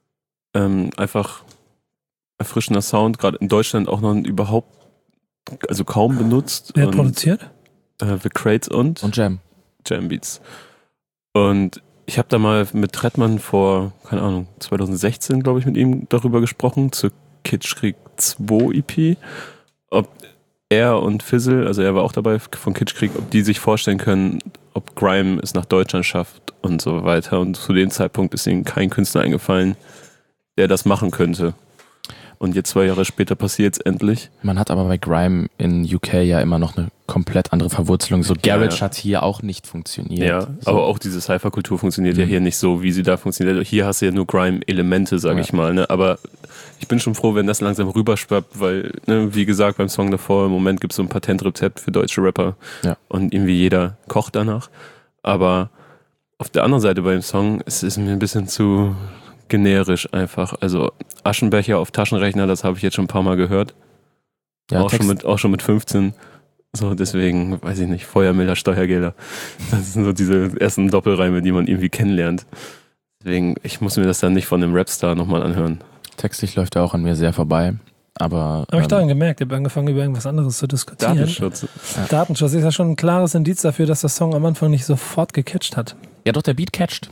S3: Einfach erfrischender Sound, gerade in Deutschland auch noch also kaum benutzt.
S2: Wer hat produziert?
S3: The Crates und
S5: Jam.
S3: Jam Beats. Und ich habe da mal mit Trettmann vor, 2016, glaube ich, mit ihm darüber gesprochen, zur Kitschkrieg 2 EP, ob er und Fizzle, also er war auch dabei von Kitschkrieg, ob die sich vorstellen können, ob Grime es nach Deutschland schafft und so weiter. Und zu dem Zeitpunkt ist ihnen kein Künstler eingefallen, der das machen könnte. Und jetzt 2 Jahre später passiert es endlich.
S5: Man hat aber bei Grime in UK ja immer noch eine komplett andere Verwurzelung. So Garage hat hier auch nicht funktioniert.
S3: Ja,
S5: so.
S3: aber auch diese Cypher-Kultur funktioniert ja hier nicht so, wie sie da funktioniert. Hier hast du ja nur Grime-Elemente, sage ich mal. Ne? Aber ich bin schon froh, wenn das langsam rüberschwappt, weil, ne, wie gesagt, beim Song davor, im Moment gibt es so ein Patentrezept für deutsche Rapper. Ja. Und irgendwie jeder kocht danach. Aber auf der anderen Seite beim Song, es ist mir ein bisschen zu generisch einfach. Also Aschenbecher auf Taschenrechner, das habe ich jetzt schon ein paar Mal gehört. Ja, auch schon mit 15. So, deswegen, weiß ich nicht, Feuermelder, Steuergelder. Das sind so diese ersten Doppelreime, die man irgendwie kennenlernt. Deswegen, ich muss mir das dann nicht von einem Rapstar nochmal anhören.
S5: Textlich läuft er auch an mir sehr vorbei. Aber
S2: habe ich daran gemerkt, ich habe angefangen, über irgendwas anderes zu diskutieren.
S3: Datenschutz.
S2: Ja. Datenschutz ist ja schon ein klares Indiz dafür, dass der Song am Anfang nicht sofort gecatcht hat.
S5: Ja, doch, der Beat catcht.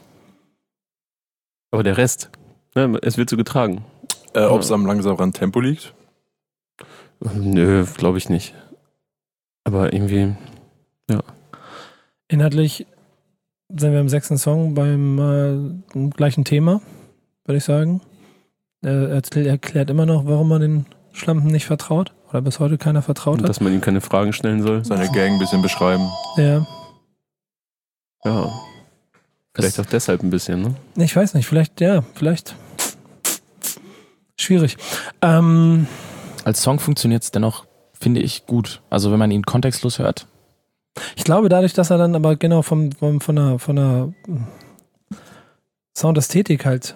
S3: Aber der Rest, ne, es wird so getragen.
S4: Ob es am langsameren Tempo liegt?
S3: Nö, glaube ich nicht. Aber irgendwie, ja.
S2: Inhaltlich sind wir im 6. Song beim gleichen Thema, würde ich sagen. Er erklärt immer noch, warum man den Schlampen nicht vertraut. Oder bis heute keiner vertraut hat.
S3: Dass man ihm keine Fragen stellen soll.
S4: Seine Gang ein bisschen beschreiben.
S2: Ja.
S3: Ja. Vielleicht auch deshalb ein bisschen, ne?
S2: Ich weiß nicht, vielleicht. Schwierig.
S5: Als Song funktioniert es dennoch, finde ich, gut. Also wenn man ihn kontextlos hört.
S2: Ich glaube, dadurch, dass er dann aber genau von der Soundästhetik halt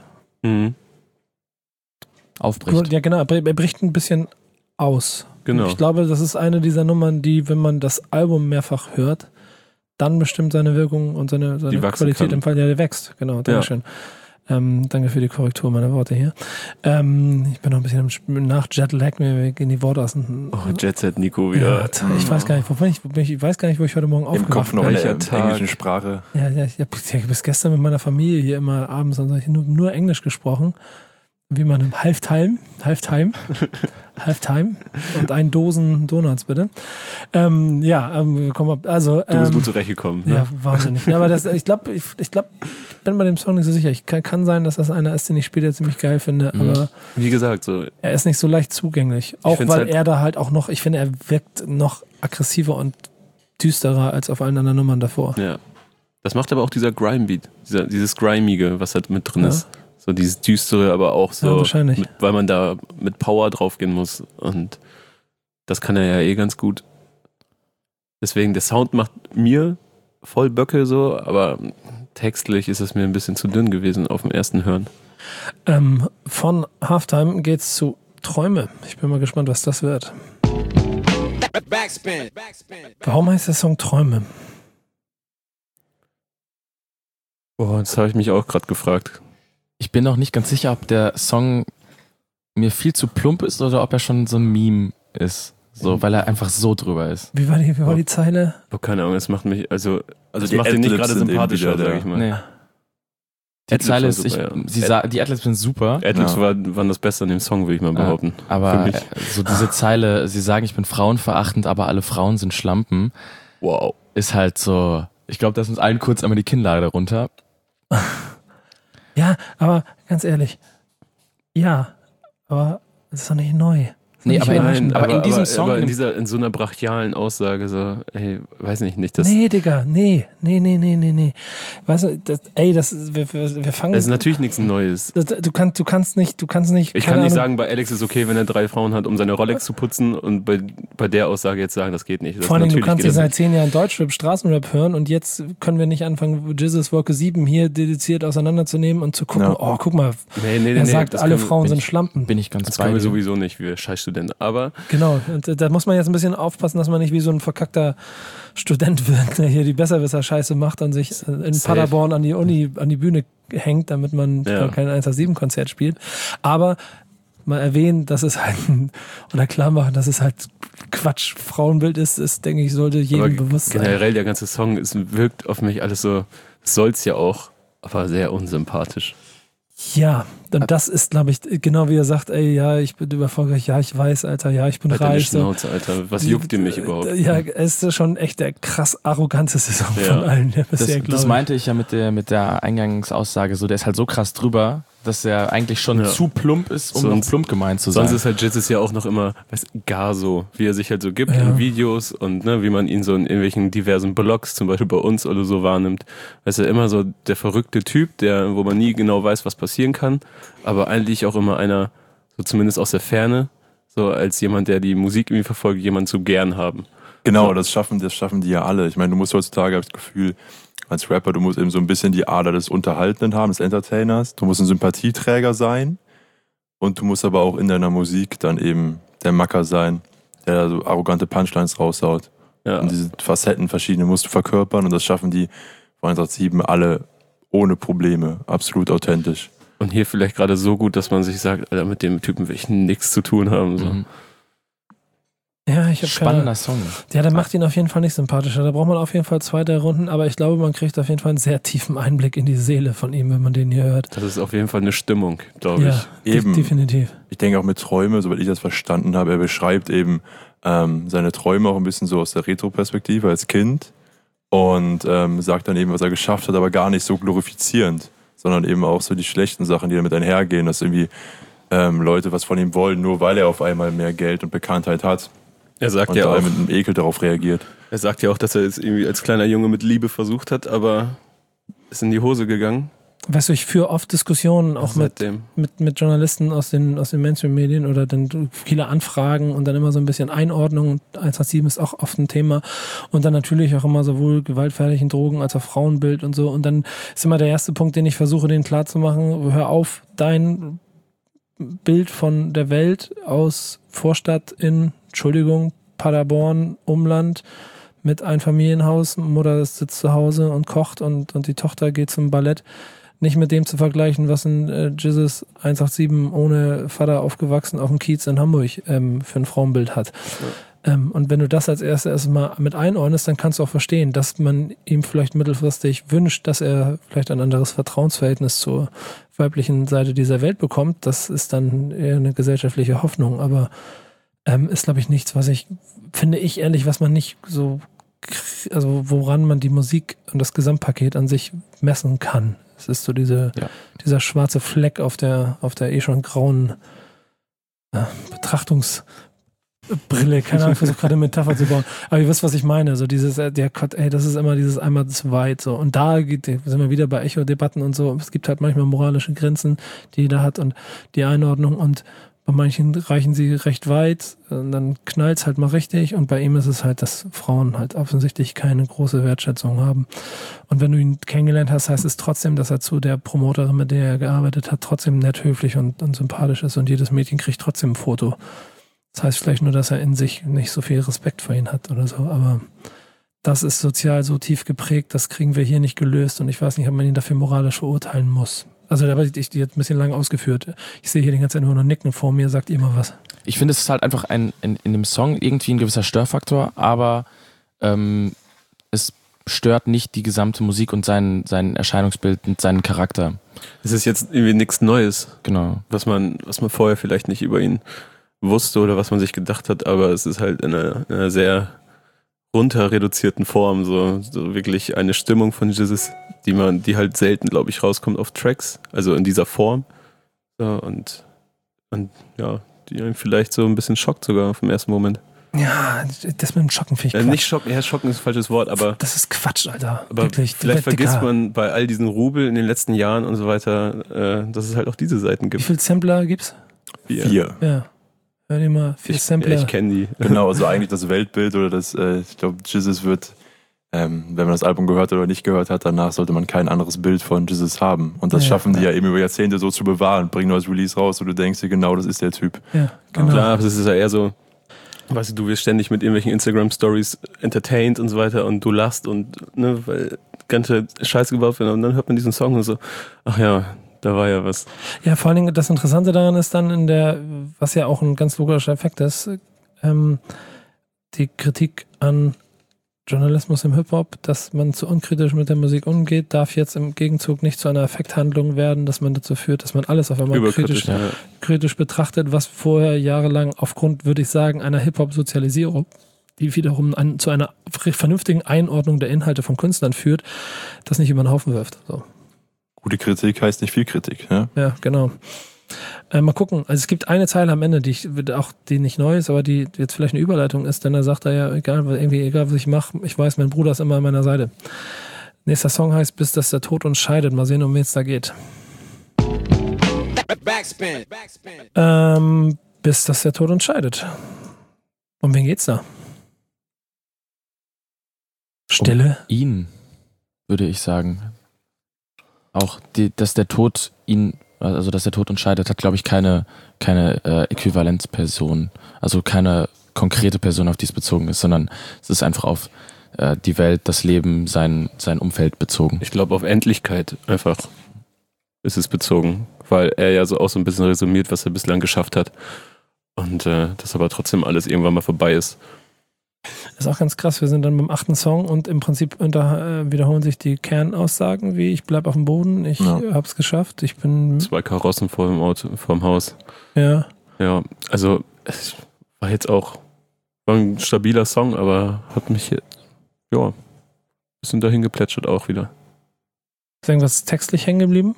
S5: aufbricht.
S2: Ja, genau, er bricht ein bisschen aus.
S3: Genau.
S2: Ich glaube, das ist eine dieser Nummern, die, wenn man das Album mehrfach hört, dann bestimmt seine Wirkung und seine Qualität im Fall, der wächst. Genau, Dankeschön. Ja. Danke für die Korrektur meiner Worte hier. Ich bin noch ein bisschen nach Jetlag, mir gehen die Worte aus dem...
S3: Oh, Jetset Nico wieder.
S2: Ja, ich weiß gar nicht, wo ich heute Morgen aufgewacht bin.
S4: Im Kopf noch in der englischen Sprache.
S2: Ja, ich habe bis gestern mit meiner Familie hier immer abends und so, nur Englisch gesprochen. Wie man im Halftime und 1 Dosen Donuts, bitte. Komm ab. Also,
S3: du bist gut zurechtgekommen. Ne?
S2: Ja, wahnsinnig. Ja, aber ich glaube, ich bin bei dem Song nicht so sicher. Kann sein, dass das einer ist, den ich später ziemlich geil finde, aber
S3: wie gesagt, so
S2: er ist nicht so leicht zugänglich. Auch weil halt er da halt auch noch, ich finde, er wirkt noch aggressiver und düsterer als auf allen anderen Nummern davor.
S3: Ja. Das macht aber auch dieser Grime-Beat, dieses Grimige, was halt mit drin ist. So dieses Düstere, aber auch so, weil man da mit Power draufgehen muss. Und das kann er ja ganz gut. Deswegen, der Sound macht mir voll Böcke so, aber textlich ist es mir ein bisschen zu dünn gewesen auf dem ersten Hören.
S2: Von Halftime geht's zu Träume. Ich bin mal gespannt, was das wird.
S1: Backspin.
S2: Warum heißt der Song Träume?
S3: Boah, das habe ich mich auch gerade gefragt.
S5: Ich bin noch nicht ganz sicher, ob der Song mir viel zu plump ist oder ob er schon so ein Meme ist. So, weil er einfach so drüber ist.
S2: Wie war die Zeile?
S3: Oh, keine Ahnung, es macht mich, also
S4: das
S3: macht ihn nicht gerade sympathischer, sag ich mal.
S5: Nee. Die Zeile ist, die Adlibs sind super.
S3: Adlibs waren das Beste an dem Song, würde ich mal behaupten.
S5: Aber so diese Zeile, sie sagen, ich bin frauenverachtend, aber alle Frauen sind Schlampen.
S3: Wow.
S5: Ist halt so, ich glaube, das ist uns allen kurz einmal die Kinnlade runter.
S2: Ja, aber ganz ehrlich, aber es ist doch nicht neu.
S5: Nee, aber in diesem Song.
S3: Aber in so einer brachialen Aussage, so, ey, weiß nicht, das.
S2: Nee, Digga, nee. Weißt du, wir fangen.
S3: Das ist natürlich nichts Neues.
S2: Du kannst nicht.
S3: Ich kann nicht sagen, bei Alex ist okay, wenn er 3 Frauen hat, um seine Rolex zu putzen, und bei der Aussage jetzt sagen, das geht nicht.
S2: Vor allem, du kannst nicht seit 10 Jahren Deutschrap, Straßenrap hören, und jetzt können wir nicht anfangen, Jesus Wolke 7 hier dediziert auseinanderzunehmen und zu gucken, oh, guck mal, er sagt, alle Frauen sind Schlampen.
S5: Bin ich ganz
S3: Das können wir sowieso nicht, wir Scheißstudenten. Aber
S2: genau, und da muss man jetzt ein bisschen aufpassen, dass man nicht wie so ein verkackter Student wird, der hier die Besserwisser-Scheiße macht und sich in Paderborn an die Bühne hängt, damit man kein 187-Konzert spielt. Aber mal erwähnen, dass es halt, oder klar machen, dass es halt Quatsch Frauenbild ist, denke ich, sollte jedem bewusst sein.
S3: Generell der ganze Song wirkt auf mich alles so, soll's ja auch, aber sehr unsympathisch.
S2: Ja, und das ist, glaube ich, genau wie er sagt, ey, ja, ich bin erfolgreich, ja, ich weiß, Alter, ja, ich bin reich.
S3: Schnauze, Alter, was juckt ihr mich überhaupt?
S2: Ja, es ist schon echt der krass arroganteste Song von allen, der bisher, glaube ich.
S5: Das meinte ich ja mit der Eingangsaussage, so, der ist halt so krass drüber, dass er eigentlich schon zu plump ist, um noch plump gemeint zu sein.
S3: Sonst ist halt Jesus ja auch noch immer, gar so, wie er sich halt so gibt in Videos und wie man ihn so in irgendwelchen diversen Blogs, zum Beispiel bei uns oder so, wahrnimmt. Weißt du, immer so der verrückte Typ, wo man nie genau weiß, was passieren kann, aber eigentlich auch immer einer, so zumindest aus der Ferne, so als jemand, der die Musik irgendwie verfolgt, jemanden zu gern haben.
S4: Genau, das schaffen die ja alle. Ich meine, du musst heutzutage, habe ich das Gefühl, als Rapper, du musst eben so ein bisschen die Ader des Unterhaltenden haben, des Entertainers. Du musst ein Sympathieträger sein und du musst aber auch in deiner Musik dann eben der Macker sein, der so arrogante Punchlines raushaut. Ja. Und diese Facetten verschiedene musst du verkörpern, und das schaffen die von 187 alle ohne Probleme, absolut authentisch.
S3: Und hier vielleicht gerade so gut, dass man sich sagt, Alter, mit dem Typen will ich nichts zu tun haben. So.
S5: Mhm.
S2: Ja, ich habe
S5: spannender Song.
S2: Ja, der macht ihn auf jeden Fall nicht sympathischer. Da braucht man auf jeden Fall 2, 3 Runden, aber ich glaube, man kriegt auf jeden Fall einen sehr tiefen Einblick in die Seele von ihm, wenn man den hier hört.
S3: Das ist auf jeden Fall eine Stimmung, glaube ich.
S4: Eben.
S2: Definitiv.
S4: Ich denke auch mit Träume, soweit ich das verstanden habe, er beschreibt eben seine Träume auch ein bisschen so aus der Retro-Perspektive als Kind und sagt dann eben, was er geschafft hat, aber gar nicht so glorifizierend, sondern eben auch so die schlechten Sachen, die damit einhergehen, dass irgendwie Leute was von ihm wollen, nur weil er auf einmal mehr Geld und Bekanntheit hat.
S3: Er sagt
S4: und
S3: ja auch,
S4: mit einem Ekel darauf reagiert.
S3: Er sagt ja auch, dass er es irgendwie als kleiner Junge mit Liebe versucht hat, aber ist in die Hose gegangen.
S2: Weißt du, ich führe oft Diskussionen auch mit Journalisten aus den Mainstream-Medien oder dann viele Anfragen und dann immer so ein bisschen Einordnung. 187 ist auch oft ein Thema. Und dann natürlich auch immer sowohl gewaltfertigen Drogen als auch Frauenbild und so. Und dann ist immer der erste Punkt, den ich versuche, denen klarzumachen: Hör auf, dein Bild von der Welt aus Vorstadt in, Paderborn, Umland, mit Einfamilienhaus, Mutter sitzt zu Hause und kocht und die Tochter geht zum Ballett, nicht mit dem zu vergleichen, was ein Jesus 187 ohne Vater aufgewachsen auf dem Kiez in Hamburg für ein Frauenbild hat. Ja. Und wenn du das als erstes mal mit einordnest, dann kannst du auch verstehen, dass man ihm vielleicht mittelfristig wünscht, dass er vielleicht ein anderes Vertrauensverhältnis zur weiblichen Seite dieser Welt bekommt. Das ist dann eher eine gesellschaftliche Hoffnung, aber ist, glaube ich, nichts, was man nicht so, also woran man die Musik und das Gesamtpaket an sich messen kann. Es ist so dieser schwarze Fleck auf der eh schon grauen Betrachtungsbrille. Keine Ahnung, ich versuche gerade eine Metapher zu bauen. Aber ihr wisst, was ich meine. So dieses, das ist immer dieses einmal zu weit. So. Und da sind wir wieder bei Echo-Debatten und so. Es gibt halt manchmal moralische Grenzen, die jeder hat und die Einordnung, und bei manchen reichen sie recht weit, und dann knallt es halt mal richtig, und bei ihm ist es halt, dass Frauen halt offensichtlich keine große Wertschätzung haben. Und wenn du ihn kennengelernt hast, heißt es trotzdem, dass er zu der Promoterin, mit der er gearbeitet hat, trotzdem nett, höflich und sympathisch ist, und jedes Mädchen kriegt trotzdem ein Foto. Das heißt vielleicht nur, dass er in sich nicht so viel Respekt vor ihnen hat oder so, aber das ist sozial so tief geprägt, das kriegen wir hier nicht gelöst, und ich weiß nicht, ob man ihn dafür moralisch verurteilen muss. Also da habe ich die jetzt ein bisschen lang ausgeführt. Ich sehe hier die ganze Zeit nur noch Nicken vor mir, sagt ihr mal was.
S5: Ich finde, es ist halt einfach in dem Song irgendwie ein gewisser Störfaktor, aber es stört nicht die gesamte Musik und sein Erscheinungsbild und seinen Charakter.
S3: Es ist jetzt irgendwie nichts Neues.
S5: Genau.
S3: Was man vorher vielleicht nicht über ihn wusste oder was man sich gedacht hat, aber es ist halt in einer sehr runter reduzierten Form, so wirklich eine Stimmung von Jesus, die halt selten, glaube ich, rauskommt auf Tracks, also in dieser Form. So, und ja, die einen vielleicht so ein bisschen schockt sogar auf dem ersten Moment.
S2: Ja, das mit dem Schocken finde ich Quatsch.
S3: Nicht schocken, schocken ist ein falsches Wort, aber...
S2: Das ist Quatsch, Alter.
S3: Aber
S2: wirklich,
S3: vielleicht vergisst man bei all diesen Rubel in den letzten Jahren und so weiter, dass es halt auch diese Seiten gibt.
S2: Wie viele Sampler gibt's?
S4: 4.
S2: Ja. Hör dir mal, 4 Sampler.
S3: Ich kenne die.
S4: Genau, also eigentlich das Weltbild oder das, ich glaube, Jesus wird, wenn man das Album gehört oder nicht gehört hat, danach sollte man kein anderes Bild von Jesus haben. Und das schaffen die ja eben über Jahrzehnte so zu bewahren. Bringen neues Release raus und du denkst dir, genau, das ist der Typ.
S2: Ja, genau.
S3: Klar, aber es ist ja eher so, weißt du wirst ständig mit irgendwelchen Instagram-Stories entertained und so weiter und du lachst und, ne, weil ganze Scheiße gebaut wird und dann hört man diesen Song und so, ach ja, da war ja was.
S2: Ja, vor allen Dingen das Interessante daran ist dann was ja auch ein ganz logischer Effekt ist, die Kritik an Journalismus im Hip-Hop, dass man zu unkritisch mit der Musik umgeht, darf jetzt im Gegenzug nicht zu einer Effekthandlung werden, dass man dazu führt, dass man alles auf einmal kritisch betrachtet, was vorher jahrelang aufgrund, würde ich sagen, einer Hip-Hop-Sozialisierung, die wiederum zu einer vernünftigen Einordnung der Inhalte von Künstlern führt, das nicht über den Haufen wirft. So.
S4: Gute Kritik heißt nicht viel Kritik, ja?
S2: Ja, genau. Mal gucken. Also es gibt eine Zeile am Ende, die nicht neu ist, aber die jetzt vielleicht eine Überleitung ist, denn da sagt er ja, egal was ich mache, ich weiß, mein Bruder ist immer an meiner Seite. Nächster Song heißt, bis dass der Tod uns scheidet. Mal sehen, um wen es da geht.
S1: Backspin.
S2: Bis dass der Tod uns scheidet. Um wen geht's da? Stille?
S5: Um ihn, würde ich sagen. Auch, dass der Tod uns scheidet, hat, glaube ich, keine Äquivalenzperson. Also keine konkrete Person, auf die es bezogen ist, sondern es ist einfach auf die Welt, das Leben, sein Umfeld bezogen.
S3: Ich glaube, auf Endlichkeit einfach ist es bezogen, weil er ja so auch so ein bisschen resümiert, was er bislang geschafft hat. Und dass aber trotzdem alles irgendwann mal vorbei ist.
S2: Das ist auch ganz krass, wir sind dann beim 8. Song und im Prinzip wiederholen sich die Kernaussagen, wie ich bleib auf dem Boden, ich hab's geschafft, ich bin...
S3: 2 Karossen vor dem Haus.
S2: Ja.
S3: Ja, also es war jetzt auch ein stabiler Song, aber hat mich ein bisschen dahin geplätschert auch wieder.
S2: Ist irgendwas textlich hängen geblieben?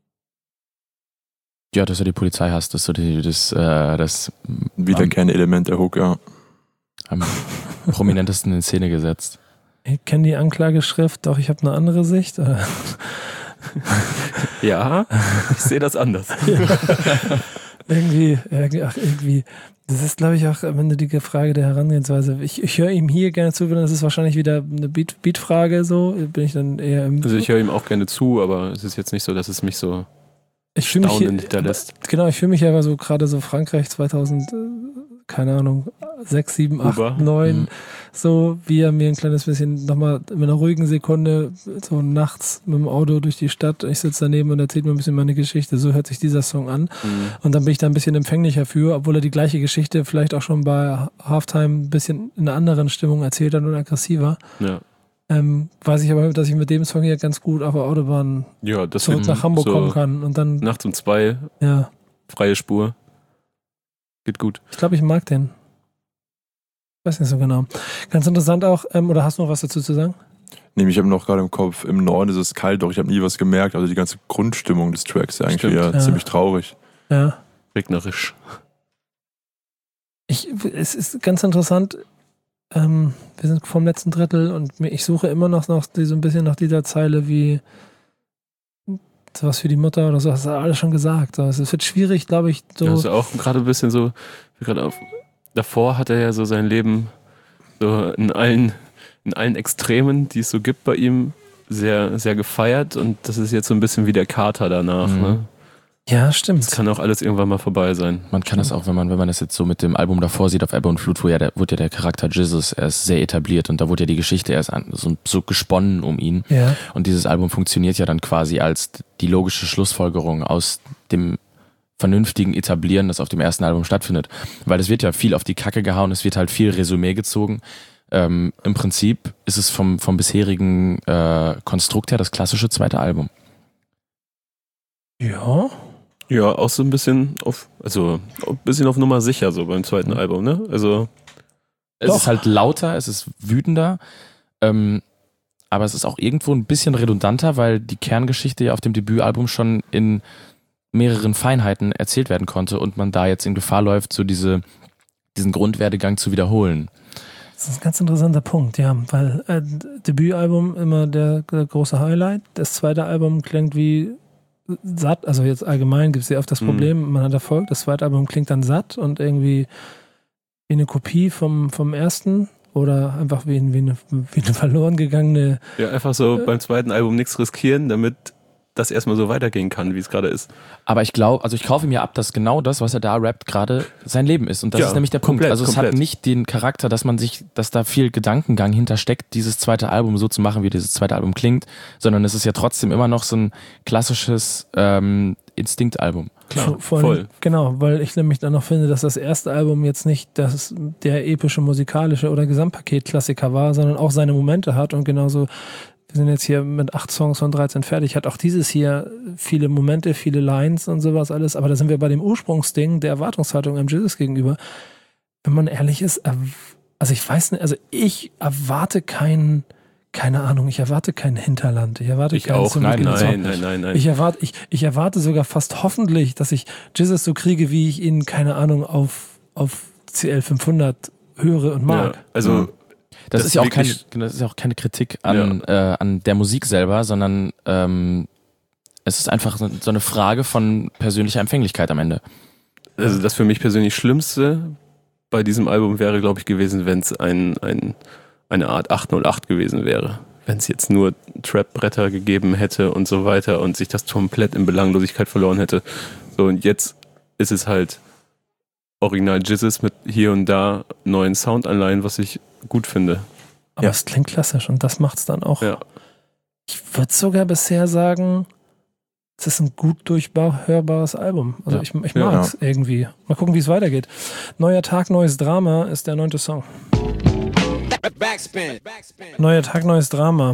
S5: Ja, dass er die Polizei hasst, das ist so das
S4: wiederkehrende Element der Hook, ja.
S5: Am prominentesten in Szene gesetzt.
S2: Ich kenne die Anklageschrift, doch ich habe eine andere Sicht.
S3: Ja, ich sehe das anders.
S2: irgendwie, das ist, glaube ich, auch am Ende die Frage der Herangehensweise. Ich höre ihm hier gerne zu, das ist wahrscheinlich wieder eine Beat-Frage, so bin ich dann eher im...
S3: Also ich höre ihm auch gerne zu, aber es ist jetzt nicht so, dass es mich so staunend hinterlässt.
S2: Genau, ich fühle mich aber so gerade so Frankreich 2000, keine Ahnung, 6, 7, 8, 9, so wie er mir ein kleines bisschen nochmal mit einer ruhigen Sekunde so nachts mit dem Auto durch die Stadt, ich sitze daneben und erzählt mir ein bisschen meine Geschichte, so hört sich dieser Song an und dann bin ich da ein bisschen empfänglicher für, obwohl er die gleiche Geschichte vielleicht auch schon bei Halftime ein bisschen in einer anderen Stimmung erzählt hat und aggressiver.
S3: Ja.
S2: Weiß ich aber, dass ich mit dem Song hier ganz gut auf der Autobahn zurück nach Hamburg kommen kann und dann
S3: nachts um 2 freie Spur. Geht gut.
S2: Ich glaube, ich mag den. Weiß nicht so genau. Ganz interessant auch, oder hast du noch was dazu zu sagen?
S4: Nee, ich habe noch gerade im Kopf, im Norden ist es kalt, doch ich habe nie was gemerkt. Also die ganze Grundstimmung des Tracks ist eigentlich ziemlich traurig.
S2: Ja.
S3: Regnerisch.
S2: Es ist ganz interessant, wir sind vom letzten Drittel und ich suche immer noch so ein bisschen nach dieser Zeile wie sowas für die Mutter oder so, hast du alles schon gesagt. Also es wird schwierig, glaube ich. So.
S3: Ja, ist auch gerade ein bisschen so, davor hat er ja so sein Leben so in allen Extremen, die es so gibt bei ihm, sehr, sehr gefeiert und das ist jetzt so ein bisschen wie der Kater danach. Ne?
S2: Ja, stimmt.
S3: Das kann auch alles irgendwann mal vorbei sein.
S5: Man kann das auch, wenn man das jetzt so mit dem Album davor sieht, auf Ebbe und Flut, wurde ja der Charakter Jesus erst sehr etabliert und da wurde ja die Geschichte erst so gesponnen um ihn.
S2: Ja.
S5: Und dieses Album funktioniert ja dann quasi als die logische Schlussfolgerung aus dem vernünftigen Etablieren, das auf dem ersten Album stattfindet. Weil es wird ja viel auf die Kacke gehauen, es wird halt viel Resümee gezogen. Im Prinzip ist es vom bisherigen Konstrukt her das klassische zweite Album.
S2: Ja.
S3: Ja, auch so ein bisschen auf Nummer sicher, so beim zweiten Album, ne? Also.
S5: Es ist halt lauter, es ist wütender, aber es ist auch irgendwo ein bisschen redundanter, weil die Kerngeschichte ja auf dem Debütalbum schon in mehreren Feinheiten erzählt werden konnte und man da jetzt in Gefahr läuft, so diesen Grundwerdegang zu wiederholen.
S2: Das ist ein ganz interessanter Punkt, ja, weil Debütalbum immer der große Highlight. Das zweite Album klingt wie satt, also jetzt allgemein gibt es ja oft das Problem, man hat Erfolg, das zweite Album klingt dann satt und irgendwie wie eine Kopie vom ersten oder einfach wie eine verloren gegangene...
S3: Ja, einfach so beim zweiten Album nichts riskieren, damit das erstmal so weitergehen kann, wie es gerade ist.
S5: Aber ich glaube, also ich kaufe mir ab, dass genau das, was er da rappt, gerade sein Leben ist. Und das ist nämlich der Punkt. Also es hat nicht den Charakter, dass da viel Gedankengang hintersteckt, dieses zweite Album so zu machen, wie dieses zweite Album klingt, sondern es ist ja trotzdem immer noch so ein klassisches Instinktalbum.
S2: Klar, voll. Genau, weil ich nämlich dann noch finde, dass das erste Album jetzt nicht der epische musikalische oder Gesamtpaket-Klassiker war, sondern auch seine Momente hat und genauso. Wir sind jetzt hier mit 8 Songs von 13 fertig. Hat auch dieses hier viele Momente, viele Lines und sowas alles. Aber da sind wir bei dem Ursprungsding der Erwartungshaltung am Jesus gegenüber. Wenn man ehrlich ist, also ich weiß nicht, also ich erwarte keine Ahnung, ich erwarte kein Hinterland. Ich erwarte keinen
S3: auch. Nein.
S2: Ich erwarte sogar fast hoffentlich, dass ich Jesus so kriege, wie ich ihn, keine Ahnung, auf CL 500 höre und mag.
S3: Ja, also
S5: Das ist ja auch keine Kritik an der Musik selber, sondern es ist einfach so eine Frage von persönlicher Empfänglichkeit am Ende.
S3: Also das für mich persönlich Schlimmste bei diesem Album wäre, glaube ich, gewesen, wenn es eine Art 808 gewesen wäre. Wenn es jetzt nur Trap-Bretter gegeben hätte und so weiter und sich das komplett in Belanglosigkeit verloren hätte. So, und jetzt ist es halt Original Jizzes mit hier und da neuen Soundanleihen, was ich gut finde.
S2: Aber es klingt klassisch und das macht's dann auch.
S3: Ja.
S2: Ich würde sogar bisher sagen, es ist ein gut durchhörbares Album. Also ich mag es irgendwie. Mal gucken, wie es weitergeht. Neuer Tag, neues Drama ist der 9. Song.
S1: Backspin.
S2: Neuer Tag, neues Drama.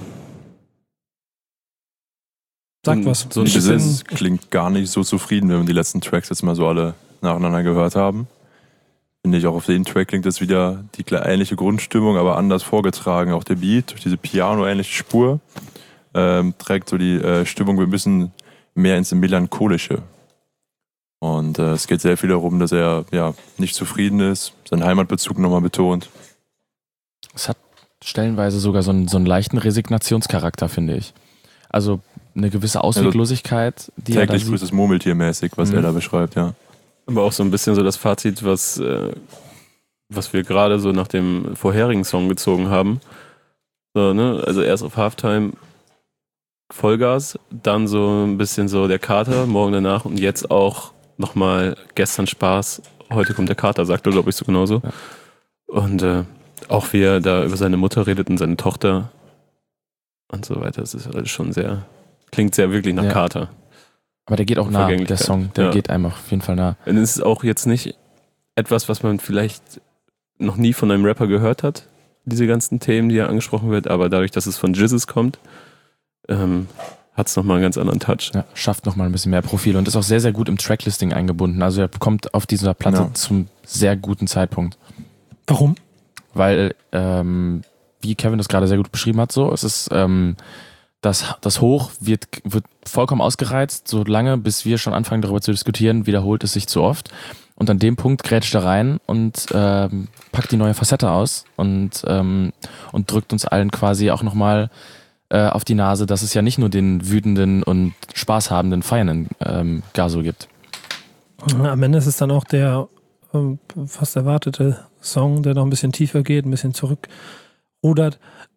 S2: Sagt was.
S4: So ein Jesus klingt gar nicht so zufrieden, wenn wir die letzten Tracks jetzt mal so alle nacheinander gehört haben. Finde ich, auch auf dem Track klingt das wieder die ähnliche Grundstimmung, aber anders vorgetragen. Auch der Beat, durch diese Piano-ähnliche Spur, trägt so die Stimmung ein bisschen mehr ins Melancholische. Und es geht sehr viel darum, dass er nicht zufrieden ist, seinen Heimatbezug nochmal betont.
S5: Es hat stellenweise sogar so einen leichten Resignationscharakter, finde ich. Also eine gewisse Ausweglosigkeit, die er da
S4: täglich grüßes Murmeltier-mäßig, was er da beschreibt, ja. Aber
S3: auch so ein bisschen so das Fazit, was wir gerade so nach dem vorherigen Song gezogen haben. So, ne? Also erst auf Halftime Vollgas, dann so ein bisschen so der Kater, morgen danach und jetzt auch nochmal gestern Spaß, heute kommt der Kater, sagt er, glaube ich, so genauso. Ja. Und auch wie er da über seine Mutter redet und seine Tochter und so weiter. Das ist alles schon klingt sehr wirklich nach Kater.
S5: Aber der geht auch nah, der Song. Der geht einem auf jeden Fall nah.
S3: Und es ist auch jetzt nicht etwas, was man vielleicht noch nie von einem Rapper gehört hat, diese ganzen Themen, die ja angesprochen wird, aber dadurch, dass es von Jizzes kommt, hat es nochmal einen ganz anderen Touch.
S5: Ja, schafft nochmal ein bisschen mehr Profil und ist auch sehr, sehr gut im Tracklisting eingebunden. Also er kommt auf dieser Platte zum sehr guten Zeitpunkt.
S2: Warum?
S5: Weil, wie Kevin das gerade sehr gut beschrieben hat, so, es ist das Hoch wird vollkommen ausgereizt, so lange, bis wir schon anfangen darüber zu diskutieren, wiederholt es sich zu oft. Und an dem Punkt grätscht er rein und packt die neue Facette aus und drückt uns allen quasi auch nochmal auf die Nase, dass es ja nicht nur den wütenden und spaßhabenden, feiernden Gazo gibt.
S2: Am Ende ist es dann auch der fast erwartete Song, der noch ein bisschen tiefer geht, ein bisschen zurückrudert.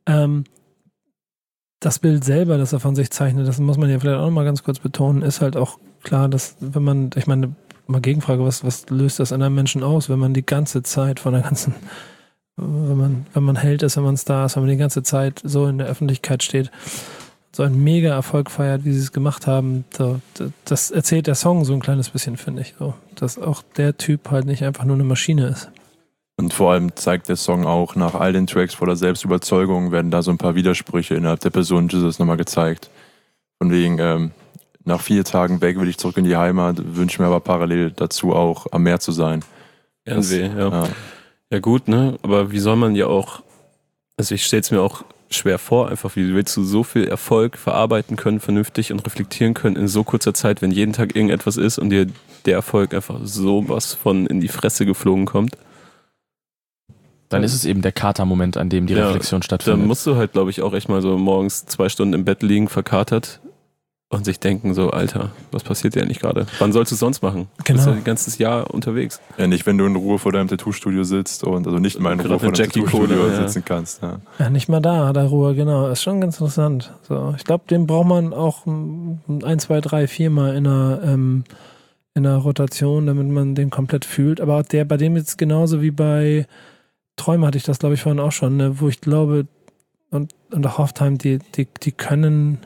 S2: Das Bild selber, das er von sich zeichnet, das muss man ja vielleicht auch noch mal ganz kurz betonen, ist halt auch klar, dass wenn man, ich meine, mal Gegenfrage, was löst das in einem Menschen aus, wenn man die ganze Zeit von der ganzen, wenn man Held ist, wenn man Star ist, wenn man die ganze Zeit so in der Öffentlichkeit steht, so einen Mega-Erfolg feiert, wie sie es gemacht haben, das erzählt der Song so ein kleines bisschen, finde ich, so, dass auch der Typ halt nicht einfach nur eine Maschine ist.
S4: Und vor allem zeigt der Song auch, nach all den Tracks voller Selbstüberzeugung werden da so ein paar Widersprüche innerhalb der Person Jesus nochmal gezeigt. Von wegen, nach 4 Tagen weg will ich zurück in die Heimat, wünsche mir aber parallel dazu auch am Meer zu sein.
S3: Ja gut, ne? Aber wie soll man ja auch, also ich stelle es mir auch schwer vor, einfach wie willst du so viel Erfolg verarbeiten können, vernünftig und reflektieren können in so kurzer Zeit, wenn jeden Tag irgendetwas ist und dir der Erfolg einfach sowas von in die Fresse geflogen kommt.
S5: Dann ist es eben der Kater-Moment, an dem die Reflexion stattfindet.
S3: Dann musst du halt, glaube ich, auch echt mal so morgens 2 Stunden im Bett liegen, verkatert und sich denken so, Alter, was passiert dir eigentlich gerade? Wann sollst du es sonst machen?
S2: Genau.
S3: Du bist ja ein ganzes Jahr unterwegs.
S4: Ja, nicht, wenn du in Ruhe vor deinem Tattoo-Studio sitzt und also nicht mal in Ruhe vor deinem Tattoo-Studio sitzen kannst.
S2: Ja, nicht mal da Ruhe, genau. Ist schon ganz interessant. So, ich glaube, den braucht man auch 1, 2, 3, 4 Mal in einer Rotation, damit man den komplett fühlt. Aber bei dem jetzt genauso wie bei Träume hatte ich das, glaube ich, vorhin auch schon, ne? Wo ich glaube, und auch Halftime, die können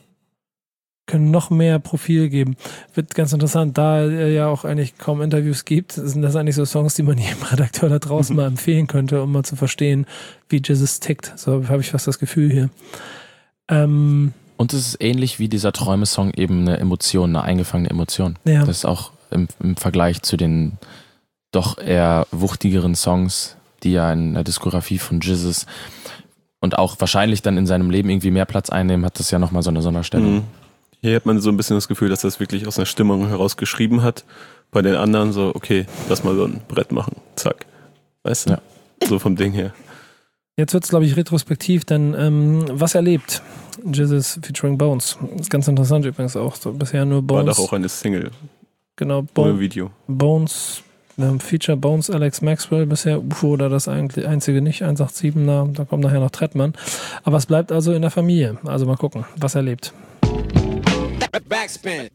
S2: noch mehr Profil geben. Wird ganz interessant, da ja auch eigentlich kaum Interviews gibt, sind das eigentlich so Songs, die man jedem Redakteur da draußen mal empfehlen könnte, um mal zu verstehen, wie Jesus tickt. So habe ich fast das Gefühl hier.
S5: Und es ist ähnlich wie dieser Träume-Song eben eine Emotion, eine eingefangene Emotion.
S2: Ja.
S5: Das ist auch im Vergleich zu den doch eher wuchtigeren Songs, die ja in der Diskografie von Jesus und auch wahrscheinlich dann in seinem Leben irgendwie mehr Platz einnehmen, hat das ja nochmal so eine Sonderstellung.
S3: Hier hat man so ein bisschen das Gefühl, dass das wirklich aus einer Stimmung heraus geschrieben hat. Bei den anderen so, okay, lass mal so ein Brett machen. Zack. Weißt du?
S5: Ja.
S3: So vom Ding her.
S2: Jetzt wird es, glaube ich, retrospektiv, denn was erlebt Jesus featuring Bones? Ist ganz interessant übrigens auch. So bisher nur Bones.
S3: War doch auch eine Single.
S2: Genau,
S3: Ohne Video.
S2: Bones, Feature Bones, Alex Maxwell bisher, oder das eigentlich einzige nicht, 187, da kommt nachher noch Trettmann. Aber es bleibt also in der Familie. Also mal gucken, was er lebt.
S1: Backspin.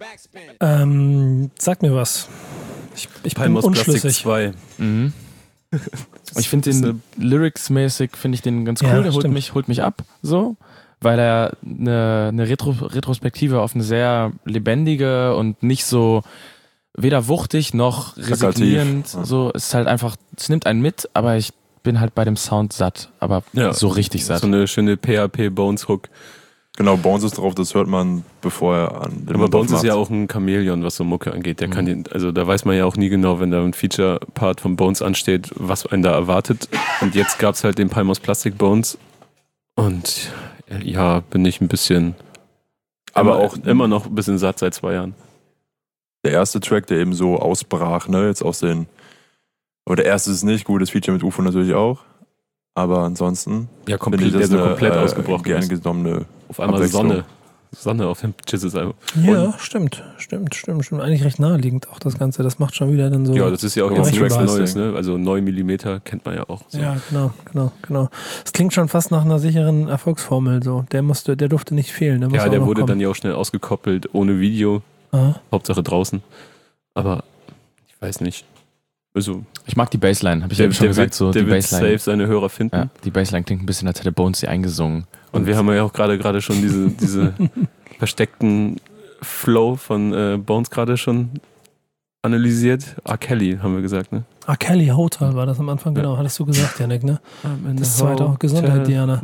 S2: Sag mir was. Ich bin
S3: Palmos
S2: unschlüssig.
S3: Plastik 2.
S5: Mhm. Ich finde den lyrics-mäßig finde ich den ganz cool,
S2: Ja,
S5: der holt mich ab, so, weil er eine Retrospektive auf eine sehr lebendige und nicht so weder wuchtig noch resignierend, so, es ist halt einfach, es nimmt einen mit, aber ich bin halt bei dem Sound satt, aber so richtig satt.
S3: So eine schöne PHP-Bones-Hook.
S4: Genau, Bones ist drauf, das hört man, bevor er an den
S3: Aber
S4: Mund
S3: Bones ist
S4: aufmacht.
S3: ja auch ein Chamäleon, was so Mucke angeht. Der kann den, also da weiß man ja auch nie genau, wenn da ein Feature-Part von Bones ansteht, was einen da erwartet. Und jetzt gab es halt den Palmos Plastic Bones. Und ja, bin ich ein bisschen, aber auch immer noch ein bisschen satt seit 2 Jahren.
S4: Der erste Track, der eben so ausbrach, ne, jetzt aus den, aber der erste ist nicht, gutes Feature mit UFO natürlich auch. Aber ansonsten
S3: ja, komplett, der so komplett ausgebrochen
S4: gern
S3: ist.
S4: genommene
S3: Auf einmal Sonne auf dem Jesus-Album.
S2: Ja, stimmt. Eigentlich recht naheliegend auch das Ganze. Das macht schon wieder dann so.
S3: Ja, das ist ja auch jetzt nichts Neues, ne? Also 9 mm kennt man ja auch. So.
S2: Ja, genau. Es klingt schon fast nach einer sicheren Erfolgsformel. So, der durfte nicht fehlen.
S3: Der wurde dann ja auch schnell ausgekoppelt, ohne Video.
S2: Aha.
S3: Hauptsache draußen. Aber ich weiß nicht. Also,
S5: ich mag die Bassline, habe ich ja schon gesagt. So,
S3: der
S5: die
S3: wird
S5: Bassline.
S3: safe seine Hörer finden.
S5: Ja, die Bassline klingt ein bisschen, als hätte Bones sie eingesungen.
S3: Und wir haben ja auch gerade schon diese versteckten Flow von Bones gerade schon analysiert. R. Kelly, haben wir gesagt, ne?
S2: R. Kelly Hotel war das am Anfang, genau, hattest du gesagt, Janik, ne? Das zweite auch Gesundheit, Diana.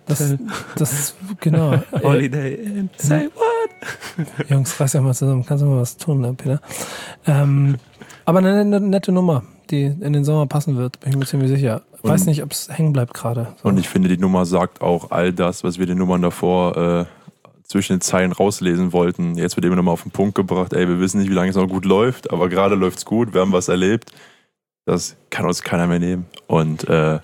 S2: Das genau.
S3: Holiday Inn. Say what?
S2: Jungs, reiß ja mal zusammen. Kannst du mal was tun, ne, Peter? Aber eine nette Nummer, die in den Sommer passen wird, bin ich mir ziemlich sicher. Weiß nicht, ob es hängen bleibt gerade. So.
S4: Und ich finde, die Nummer sagt auch all das, was wir den Nummern davor zwischen den Zeilen rauslesen wollten. Jetzt wird eben nochmal auf den Punkt gebracht, ey, wir wissen nicht, wie lange es noch gut läuft, aber gerade läuft es gut, wir haben was erlebt. Das kann uns keiner mehr nehmen. Und ja.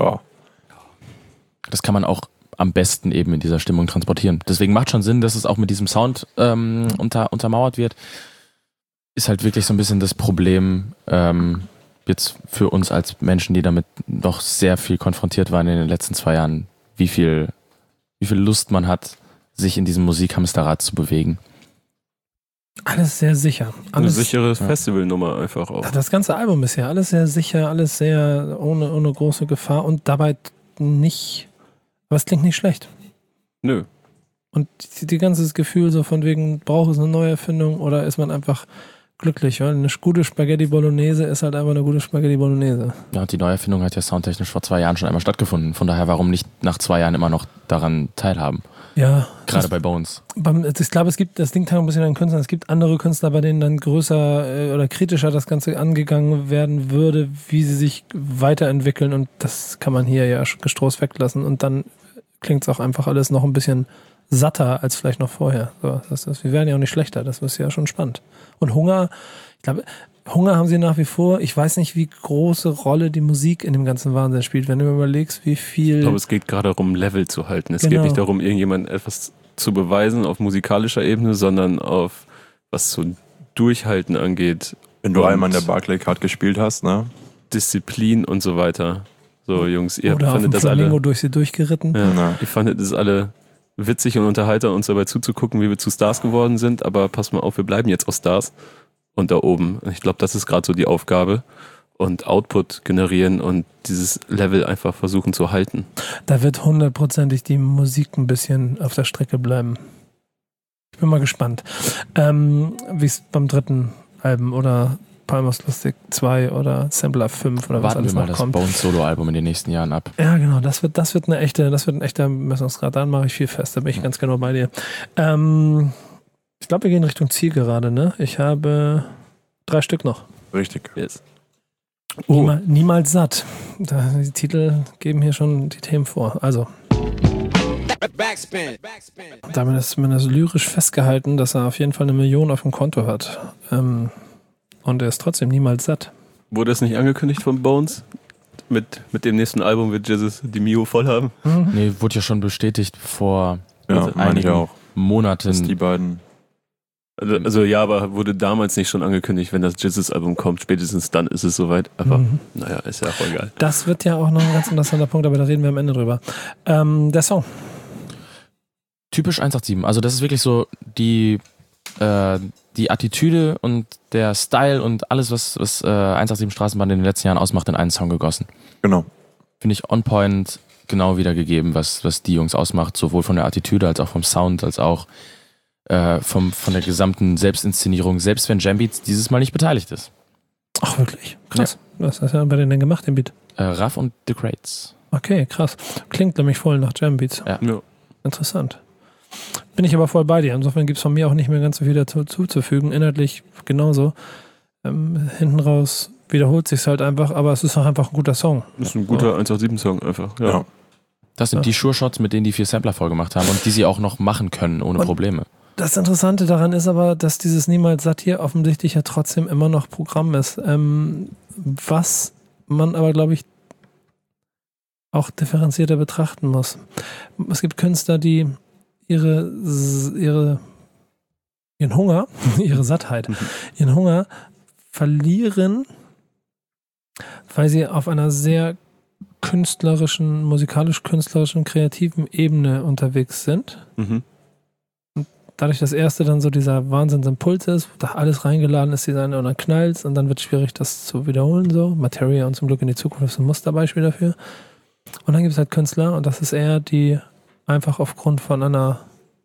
S5: Das kann man auch am besten eben in dieser Stimmung transportieren. Deswegen macht schon Sinn, dass es auch mit diesem Sound untermauert wird. Ist halt wirklich so ein bisschen das Problem jetzt für uns als Menschen, die damit noch sehr viel konfrontiert waren in den letzten 2 Jahren, wie viel Lust man hat, sich in diesem Musikhamsterrad zu bewegen.
S2: Alles sehr sicher.
S3: Eine sichere Festivalnummer einfach auch.
S2: Das ganze Album bisher, alles sehr sicher, alles sehr ohne große Gefahr und dabei nicht, aber es klingt nicht schlecht.
S3: Nö.
S2: Und die ganze Gefühl so von wegen, braucht es eine neue Erfindung oder ist man einfach glücklich, weil eine gute Spaghetti Bolognese ist halt einfach eine gute Spaghetti Bolognese.
S5: Ja, und die Neuerfindung hat ja soundtechnisch vor 2 Jahren schon einmal stattgefunden. Von daher, warum nicht nach 2 Jahren immer noch daran teilhaben?
S2: Ja.
S5: Gerade bei Bones.
S2: Ich glaube, das liegt halt ein bisschen an den Künstlern. Es gibt andere Künstler, bei denen dann größer oder kritischer das Ganze angegangen werden würde, wie sie sich weiterentwickeln und das kann man hier ja getrost weglassen und dann klingt es auch einfach alles noch ein bisschen satter als vielleicht noch vorher. So, wir werden ja auch nicht schlechter, das ist ja schon spannend. Und Hunger, ich glaube, Hunger haben sie nach wie vor. Ich weiß nicht, wie große Rolle die Musik in dem ganzen Wahnsinn spielt. Wenn du überlegst, wie viel...
S3: Ich glaube, es geht gerade darum, Level zu halten. Es geht nicht darum, irgendjemand etwas zu beweisen auf musikalischer Ebene, sondern auf was so Durchhalten angeht.
S4: Wenn du einmal in der Barclaycard gespielt hast, ne?
S3: Disziplin und so weiter. So, Jungs, ihr
S2: Oder
S3: fandet
S2: auf
S3: das alle...
S2: durch sie durchgeritten.
S3: Ja, ihr fandet das alle witzig und unterhalter, uns dabei zuzugucken, wie wir zu Stars geworden sind, aber pass mal auf, wir bleiben jetzt auch Stars. Und da oben. Ich glaube, das ist gerade so die Aufgabe. Und Output generieren und dieses Level einfach versuchen zu halten.
S2: Da wird hundertprozentig die Musik ein bisschen auf der Strecke bleiben. Ich bin mal gespannt. Wie es beim dritten Album oder Palmer's Lustig 2 oder Sampler 5 oder was alles noch kommt.
S5: Warten wir mal das Bones-Solo-Album in den nächsten Jahren ab.
S2: Ja, genau. Das wird ein echter Messungsgrad. Dann mache ich viel fest. Da bin ich ganz genau bei dir. Ich glaube, wir gehen Richtung Zielgerade, ne? Ich habe 3 Stück noch.
S4: Richtig.
S3: Yes.
S2: Niemals satt. Die Titel geben hier schon die Themen vor. Also.
S1: Backspin.
S2: Damit ist zumindest lyrisch festgehalten, dass er auf jeden Fall 1 Million auf dem Konto hat. Und er ist trotzdem niemals satt.
S3: Wurde es nicht angekündigt von Bones? Mit dem nächsten Album wird Jesus die Mio voll haben?
S5: Nee, wurde ja schon bestätigt vor
S4: einigen
S5: auch. Monaten.
S4: Dass die beiden...
S3: Also ja, aber wurde damals nicht schon angekündigt, wenn das Jesus-Album kommt, spätestens dann ist es soweit. Aber naja, ist ja auch egal.
S2: Das wird ja auch noch ein ganz interessanter Punkt, aber da reden wir am Ende drüber. Der Song.
S5: Typisch 187. Also das ist wirklich so die Attitüde und der Style und alles, was 187 Straßenbahn in den letzten Jahren ausmacht, in einen Song gegossen.
S4: Genau.
S5: Finde ich on point genau wiedergegeben, was die Jungs ausmacht, sowohl von der Attitüde als auch vom Sound, als auch von der gesamten Selbstinszenierung, selbst wenn Jambeats dieses Mal nicht beteiligt ist.
S2: Ach, wirklich? Krass. Ja. Was hast du bei denen denn gemacht, den Beat?
S5: Raff und The Crates.
S2: Okay, krass. Klingt nämlich voll nach Jambeats.
S5: Ja.
S2: Interessant. Bin ich aber voll bei dir. Insofern gibt es von mir auch nicht mehr ganz so viel dazu zuzufügen. Inhaltlich genauso. Hinten raus wiederholt sich's halt einfach, aber es ist auch einfach ein guter Song.
S3: Das ist ein guter 187-Song einfach. Ja.
S5: Das sind die Sure-Shots, mit denen die 4 Sampler vorgemacht haben und die sie auch noch machen können, ohne Probleme.
S2: Das Interessante daran ist aber, dass dieses Niemals satt hier offensichtlich ja trotzdem immer noch Programm ist. Was man aber, glaube ich, auch differenzierter betrachten muss. Es gibt Künstler, die ihren Hunger, ihre Sattheit, ihren Hunger verlieren, weil sie auf einer sehr künstlerischen, musikalisch-künstlerischen, kreativen Ebene unterwegs sind.
S3: Mhm.
S2: Dadurch das erste dann so dieser Wahnsinnsimpuls ist, wo da alles reingeladen ist, und dann knallt und dann wird es schwierig, das zu wiederholen. So Materia und zum Glück in die Zukunft ist ein Musterbeispiel dafür. Und dann gibt es halt Künstler und das ist eher die einfach aufgrund von einer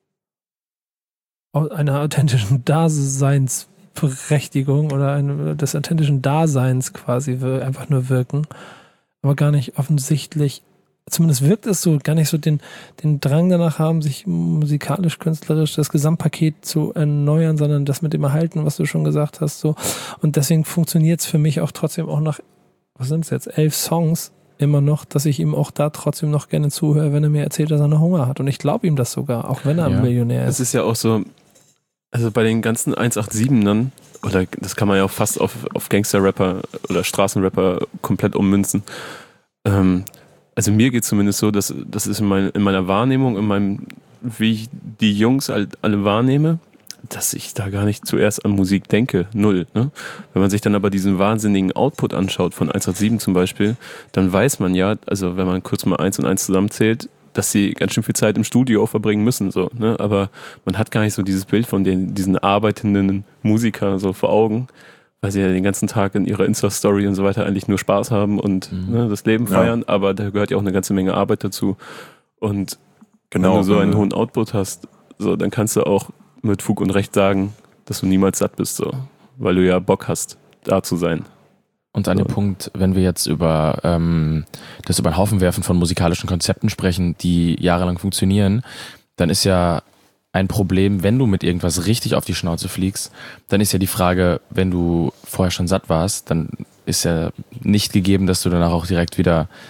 S2: authentischen Daseinsberechtigung oder des authentischen Daseins quasi einfach nur wirken, aber gar nicht offensichtlich, zumindest wirkt es so, gar nicht so den Drang danach haben, sich musikalisch, künstlerisch das Gesamtpaket zu erneuern, sondern das mit dem Erhalten, was du schon gesagt hast. So. Und deswegen funktioniert es für mich auch trotzdem auch nach, was sind es jetzt, 11 Songs immer noch, dass ich ihm auch da trotzdem noch gerne zuhöre, wenn er mir erzählt, dass er noch Hunger hat. Und ich glaube ihm das sogar, auch wenn er ein Millionär ist.
S3: Das ist ja auch so, also bei den ganzen 187ern, oder das kann man ja auch fast auf Gangster-Rapper oder Straßenrapper komplett ummünzen. Also mir geht es zumindest so, dass das ist in meiner Wahrnehmung, wie ich die Jungs halt alle wahrnehme, dass ich da gar nicht zuerst an Musik denke. Null. Ne? Wenn man sich dann aber diesen wahnsinnigen Output anschaut von 187 zum Beispiel, dann weiß man ja, also wenn man kurz mal 1 und 1 zusammenzählt, dass sie ganz schön viel Zeit im Studio auch verbringen müssen. So, ne? Aber man hat gar nicht so dieses Bild von diesen arbeitenden Musikern so vor Augen, weil sie ja den ganzen Tag in ihrer Insta-Story und so weiter eigentlich nur Spaß haben und das Leben feiern, aber da gehört ja auch eine ganze Menge Arbeit dazu. Und wenn du so einen hohen Output hast, so, dann kannst du auch mit Fug und Recht sagen, dass du niemals satt bist, so, weil du ja Bock hast, da zu sein.
S5: Und an dem Punkt, wenn wir jetzt über das über den Haufen werfen von musikalischen Konzepten sprechen, die jahrelang funktionieren, dann ist ja ein Problem, wenn du mit irgendwas richtig auf die Schnauze fliegst, dann ist ja die Frage, wenn du vorher schon satt warst, dann ist ja nicht gegeben, dass du danach auch direkt wieder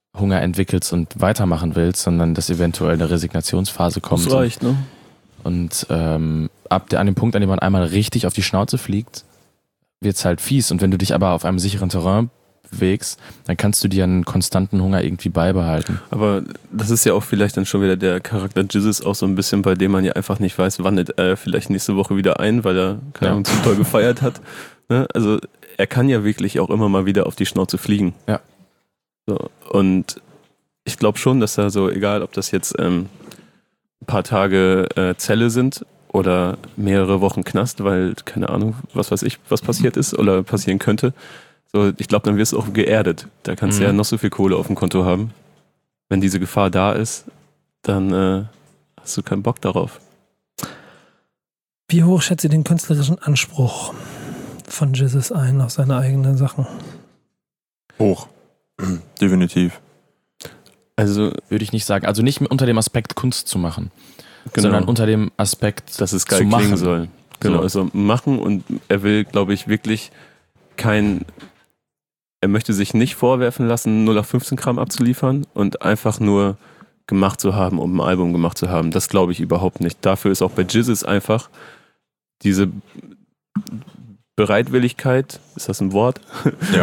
S5: Hunger entwickelst und weitermachen willst, sondern dass eventuell eine Resignationsphase kommt.
S3: Das reicht, ne?
S5: Und an dem Punkt, an dem man einmal richtig auf die Schnauze fliegt, wird's halt fies. Und wenn du dich aber auf einem sicheren Terrain bewegst, dann kannst du dir einen konstanten Hunger irgendwie beibehalten.
S3: Aber das ist ja auch vielleicht dann schon wieder der Charakter Jesus auch so ein bisschen, bei dem man ja einfach nicht weiß, wandert er vielleicht nächste Woche wieder ein, weil er keine Ahnung, zu toll gefeiert hat. Ne? Also er kann ja wirklich auch immer mal wieder auf die Schnauze fliegen.
S5: Ja.
S3: So, und ich glaube schon, dass er so, egal ob das jetzt ein paar Tage Zelle sind oder mehrere Wochen Knast, weil, keine Ahnung, was weiß ich, was passiert ist oder passieren könnte, so, ich glaube, dann wirst du auch geerdet. Da kannst du ja noch so viel Kohle auf dem Konto haben. Wenn diese Gefahr da ist, dann hast du keinen Bock darauf.
S2: Wie hoch schätzt ihr den künstlerischen Anspruch von Jesus ein auf seine eigenen Sachen?
S4: Hoch. Definitiv.
S3: Also
S5: würde ich nicht sagen. Also nicht unter dem Aspekt Kunst zu machen, sondern unter dem Aspekt
S3: dass es geil
S5: zu machen
S3: klingen soll. Genau,
S5: so.
S3: Also machen, und er will, glaube ich, wirklich er möchte sich nicht vorwerfen lassen, 0815 Kram abzuliefern und einfach nur gemacht zu haben, um ein Album gemacht zu haben. Das glaube ich überhaupt nicht. Dafür ist auch bei Jesus einfach diese Bereitwilligkeit, ist das ein Wort?
S4: Ja.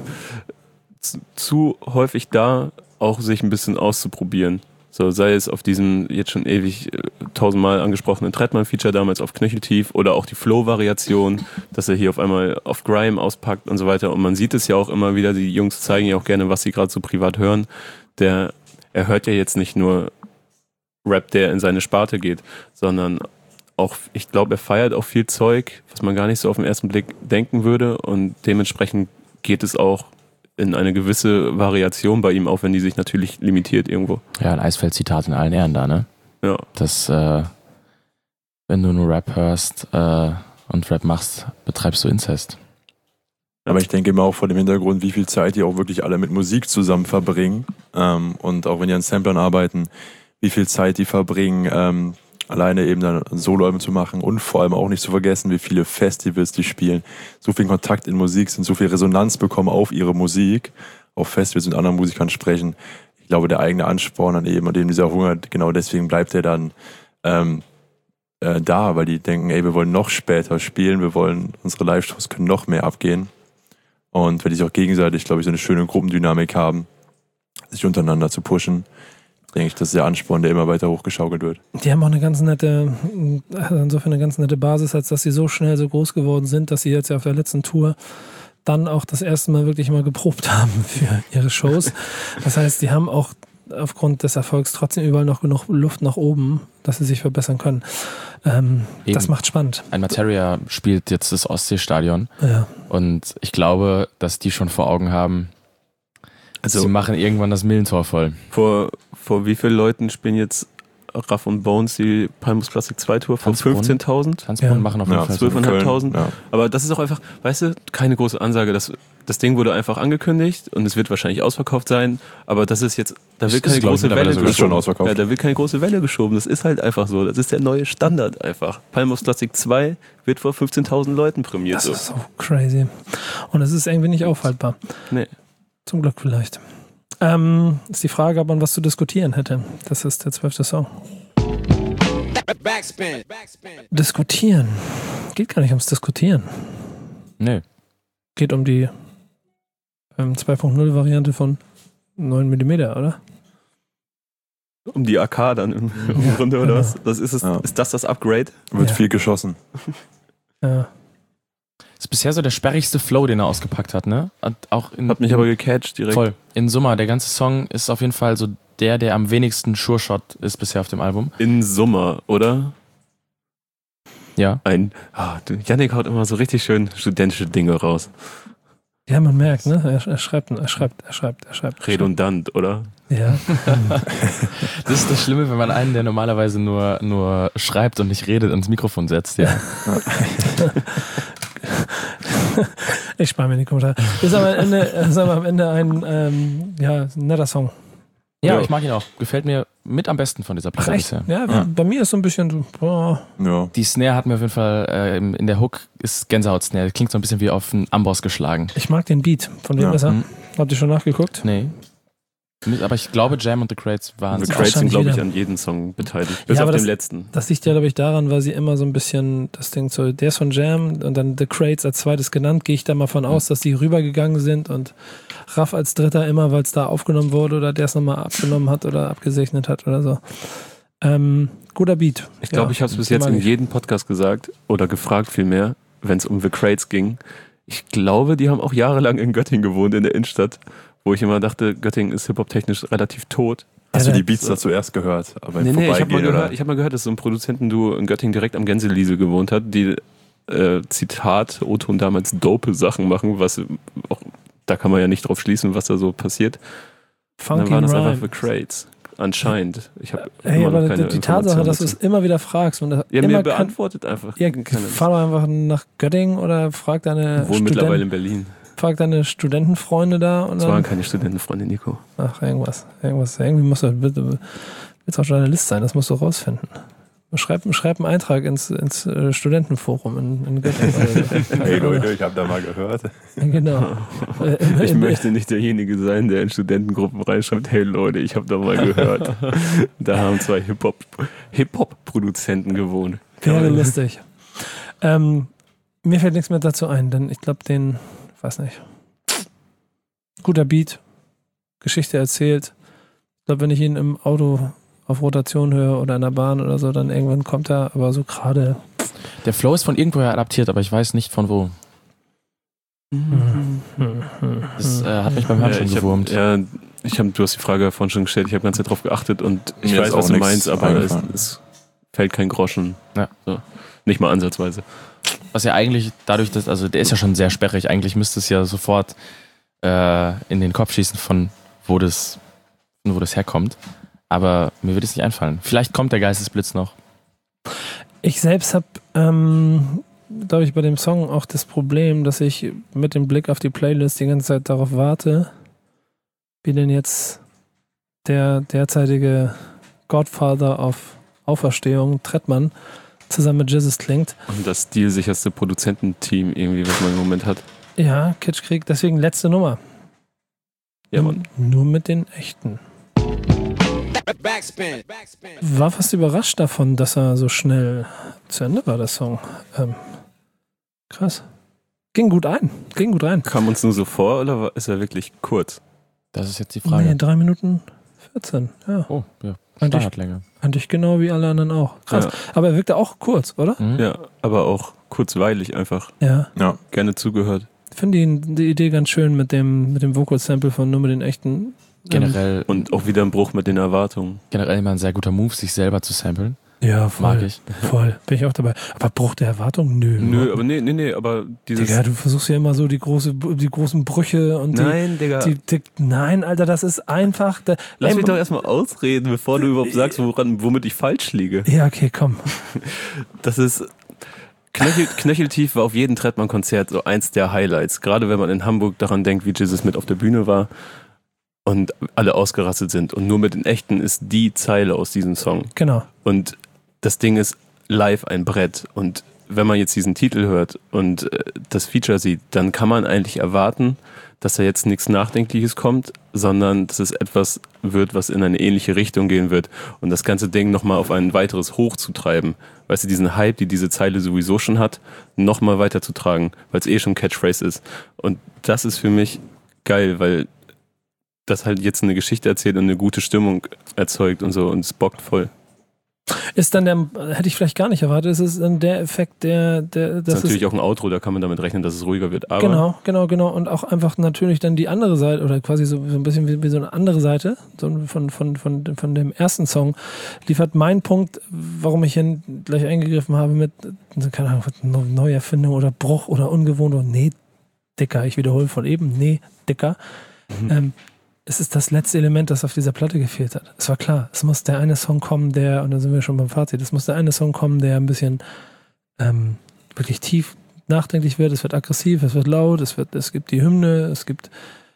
S3: Zu häufig da, auch sich ein bisschen auszuprobieren. So, sei es auf diesem jetzt schon ewig 1000-mal angesprochenen Trettmann-Feature damals auf Knöcheltief oder auch die Flow-Variation, dass er hier auf einmal auf Grime auspackt und so weiter. Und man sieht es ja auch immer wieder, die Jungs zeigen ja auch gerne, was sie gerade so privat hören. Er hört ja jetzt nicht nur Rap, der in seine Sparte geht, sondern auch, ich glaube, er feiert auch viel Zeug, was man gar nicht so auf den ersten Blick denken würde, und dementsprechend geht es auch in eine gewisse Variation bei ihm, auch wenn die sich natürlich limitiert irgendwo.
S5: Ja, ein Eisfeld-Zitat in allen Ehren da, ne?
S3: Ja.
S5: Dass, wenn du nur Rap hörst und Rap machst, betreibst du Inzest.
S4: Aber ich denke immer auch vor dem Hintergrund, wie viel Zeit die auch wirklich alle mit Musik zusammen verbringen. Und auch wenn die an Samplern arbeiten, wie viel Zeit die verbringen, alleine eben dann Soloalben zu machen, und vor allem auch nicht zu vergessen, wie viele Festivals die spielen, so viel Kontakt in Musik sind, so viel Resonanz bekommen auf ihre Musik, auf Festivals mit anderen Musikern sprechen. Ich glaube, der eigene Ansporn an eben dieser Hunger, genau deswegen bleibt er dann da, weil die denken, ey, wir wollen noch später spielen, wir wollen, unsere Live-Shows können noch mehr abgehen. Und wenn die sich auch gegenseitig, glaube ich, so eine schöne Gruppendynamik haben, sich untereinander zu pushen, denke ich, das ist der Ansporn, der immer weiter hochgeschaukelt wird.
S2: Die haben auch insofern eine ganz nette Basis, als dass sie so schnell so groß geworden sind, dass sie jetzt ja auf der letzten Tour dann auch das erste Mal wirklich mal geprobt haben für ihre Shows. Das heißt, die haben auch aufgrund des Erfolgs trotzdem überall noch genug Luft nach oben, dass sie sich verbessern können. Das macht spannend.
S5: Ein Materia spielt jetzt das Ostseestadion, und ich glaube, dass die schon vor Augen haben, sie machen irgendwann das Millentor voll.
S3: Vor wie vielen Leuten spielen jetzt Raff und Bones die Palmus Classic 2 Tour? Vor 15.000?
S5: Tanzbrunnen machen auf jeden Fall
S3: 12.500. Ja. Aber das ist auch einfach, weißt du, keine große Ansage. Das Ding wurde einfach angekündigt und es wird wahrscheinlich ausverkauft sein, aber das ist jetzt, da wird keine große Welle geschoben. Ja, da wird keine große Welle geschoben. Das ist halt einfach so. Das ist der neue Standard einfach. Palmus Classic 2 wird vor 15.000 Leuten prämiert.
S2: Das ist so crazy. Und es ist irgendwie nicht aufhaltbar.
S3: Nee.
S2: Zum Glück vielleicht. Ist die Frage, ob man was zu diskutieren hätte. Das ist der 12. Song.
S1: Backspin.
S2: Diskutieren. Geht gar nicht ums Diskutieren.
S5: Nee.
S2: Geht um die 2.0 Variante von 9 mm, oder?
S3: Um die AK dann im Grunde, oder was? Das ist es. Ja. Ist das Upgrade?
S4: Wird viel geschossen.
S2: Ja.
S5: Das ist bisher so der sperrigste Flow, den er ausgepackt hat, ne? Und auch
S3: hat mich aber gecatcht direkt.
S5: Voll. In Summe, der ganze Song ist auf jeden Fall so der am wenigsten Sure-Shot ist bisher auf dem Album.
S3: In Summe, oder?
S5: Ja.
S3: Yannick haut immer so richtig schön studentische Dinge raus.
S2: Ja, man merkt, ne? Er schreibt.
S3: Redundant, oder?
S2: Ja.
S5: Das ist das Schlimme, wenn man einen, der normalerweise nur schreibt und nicht redet, ans Mikrofon setzt, ja.
S2: Ich spare mir die Kommentare. Ist aber am Ende ein netter Song.
S5: Ja, ich mag ihn auch. Gefällt mir mit am besten von dieser Platte bisher.
S2: Ja, bei mir ist so ein bisschen so,
S5: ja. Die Snare hat mir auf jeden Fall, in der Hook ist Gänsehaut-Snare. Klingt so ein bisschen wie auf einen Amboss geschlagen.
S2: Ich mag den Beat. Von wem ist er? Habt ihr schon nachgeguckt?
S5: Nee. Aber ich glaube, Jam und The Crates waren
S3: The Crates sind, glaube ich, an jedem Song beteiligt. Bis auf dem letzten.
S2: Das liegt ja, glaube ich, daran, weil sie immer so ein bisschen das Ding so, der ist von Jam und dann The Crates als zweites genannt, gehe ich da mal von aus, dass die rübergegangen sind und Raff als dritter immer, weil es da aufgenommen wurde oder der es nochmal abgenommen hat oder abgesegnet hat oder so. Guter Beat.
S3: Ich glaube, ich habe es bis jetzt in jedem Podcast gesagt oder gefragt vielmehr, wenn es um The Crates ging. Ich glaube, die haben auch jahrelang in Göttingen gewohnt, in der Innenstadt, wo ich immer dachte, Göttingen ist Hip-Hop-technisch relativ tot.
S4: Hast du die Beats da zuerst gehört? Aber
S3: nee, ich habe mal gehört, dass so ein Produzentenduo in Göttingen direkt am Gänseliesel gewohnt hat, die, Zitat, O-Ton damals dope Sachen machen, was auch, da kann man ja nicht drauf schließen, was da so passiert.
S2: Funky
S3: dann waren das
S2: Rhyme.
S3: einfach The Crates. Anscheinend. Ich habe
S2: aber die Tatsache, dass du es immer wieder fragst. Und
S3: mir beantwortet einfach.
S2: Ja, fahr doch einfach nach Göttingen oder frag deine
S3: mittlerweile in Berlin.
S2: Frag deine Studentenfreunde da. Und
S3: das waren keine Studentenfreunde, Nico.
S2: Ach, irgendwas. Irgendwie musst du, willst auch Journalist sein, das musst du rausfinden. Schreib einen Eintrag ins Studentenforum in Göttingen.
S4: Hey Leute, ich habe da mal gehört.
S2: Genau.
S3: Ich möchte nicht derjenige sein, der in Studentengruppen reinschreibt, hey Leute, ich habe da mal gehört. Da haben 2 Hip-Hop-Produzenten gewohnt.
S2: Wäre lustig. Mir fällt nichts mehr dazu ein, denn ich glaube, weiß nicht. Guter Beat, Geschichte erzählt. Ich glaube, wenn ich ihn im Auto auf Rotation höre oder in der Bahn oder so, dann irgendwann kommt er, aber so gerade.
S5: Der Flow ist von irgendwoher adaptiert, aber ich weiß nicht von wo. Das hat mich beim Hören schon gewurmt.
S3: Du hast die Frage vorhin schon gestellt, ich habe ganz Zeit drauf geachtet und ich weiß, was du meinst, aber es fällt kein Groschen.
S5: Ja.
S3: So. Nicht mal ansatzweise.
S5: Was ja eigentlich dadurch, dass, also der ist ja schon sehr sperrig, eigentlich müsste es ja sofort in den Kopf schießen, von wo das herkommt. Aber mir wird es nicht einfallen. Vielleicht kommt der Geistesblitz noch.
S2: Ich selbst habe, glaube ich, bei dem Song auch das Problem, dass ich mit dem Blick auf die Playlist die ganze Zeit darauf warte, wie denn jetzt der derzeitige Godfather auf Auferstehung, Trettmann, zusammen mit Jesus klingt.
S3: Und das stilsicherste Produzententeam irgendwie, was man im Moment hat.
S2: Ja, Kitschkrieg, deswegen letzte Nummer.
S3: Ja, Mann.
S2: Nur mit den echten.
S1: Backspin.
S2: War fast überrascht davon, dass er so schnell zu Ende war, der Song. Krass. Ging gut rein.
S3: Kam uns nur so vor oder ist er wirklich kurz?
S5: Das ist jetzt die Frage.
S2: Nee, 3 Minuten 14. Ja.
S5: Oh, ja. Standardlänge.
S2: Eigentlich genau wie alle anderen auch. Krass. Ja. Aber er wirkte auch kurz, oder?
S5: Mhm.
S3: Ja, aber auch kurzweilig einfach.
S2: Ja.
S3: Gerne zugehört.
S2: Ich finde die Idee ganz schön mit dem Vocal-Sample von nur mit den echten.
S5: Generell.
S3: Und auch wieder ein Bruch mit den Erwartungen.
S5: Generell immer ein sehr guter Move, sich selber zu samplen.
S2: Ja, voll.
S5: Mag ich.
S2: Voll. Bin ich auch dabei. Aber Bruch der Erwartung? Nö,
S3: aber nee, aber dieses...
S2: Digga, du versuchst ja immer so die großen Brüche und
S3: Nein, Digga.
S2: Nein, Alter, das ist einfach...
S3: Lass mich doch erstmal ausreden, bevor du überhaupt sagst, womit ich falsch liege.
S2: Ja, okay, komm.
S3: Das ist... Knöcheltief war auf jedem Trettmann-Konzert so eins der Highlights. Gerade wenn man in Hamburg daran denkt, wie Jesus mit auf der Bühne war und alle ausgerastet sind. Und nur mit den Echten ist die Zeile aus diesem Song.
S2: Genau.
S3: Und das Ding ist live ein Brett. Und wenn man jetzt diesen Titel hört und das Feature sieht, dann kann man eigentlich erwarten, dass da jetzt nichts Nachdenkliches kommt, sondern dass es etwas wird, was in eine ähnliche Richtung gehen wird. Und das ganze Ding nochmal auf ein weiteres Hoch zu treiben. Weißt du, diesen Hype, die diese Zeile sowieso schon hat, nochmal weiterzutragen, weil es schon Catchphrase ist. Und das ist für mich geil, weil das halt jetzt eine Geschichte erzählt und eine gute Stimmung erzeugt und so und es bockt voll.
S2: Ist dann hätte ich vielleicht gar nicht erwartet, ist es dann der Effekt, das
S3: ist natürlich auch ein Outro, da kann man damit rechnen, dass es ruhiger wird. Aber
S2: genau. Und auch einfach natürlich dann die andere Seite, oder quasi so ein bisschen wie so eine andere Seite von dem ersten Song, liefert mein Punkt, warum ich hier gleich eingegriffen habe mit, keine Ahnung, Neuerfindung oder Bruch oder ungewohnt oder nee, Dicker, ich wiederhole von eben, nee, Dicker. Es ist das letzte Element, das auf dieser Platte gefehlt hat. Es war klar, es muss der eine Song kommen, und dann sind wir schon beim Fazit, es muss der eine Song kommen, der ein bisschen wirklich tief nachdenklich wird, es wird aggressiv, es wird laut, es gibt die Hymne, es gibt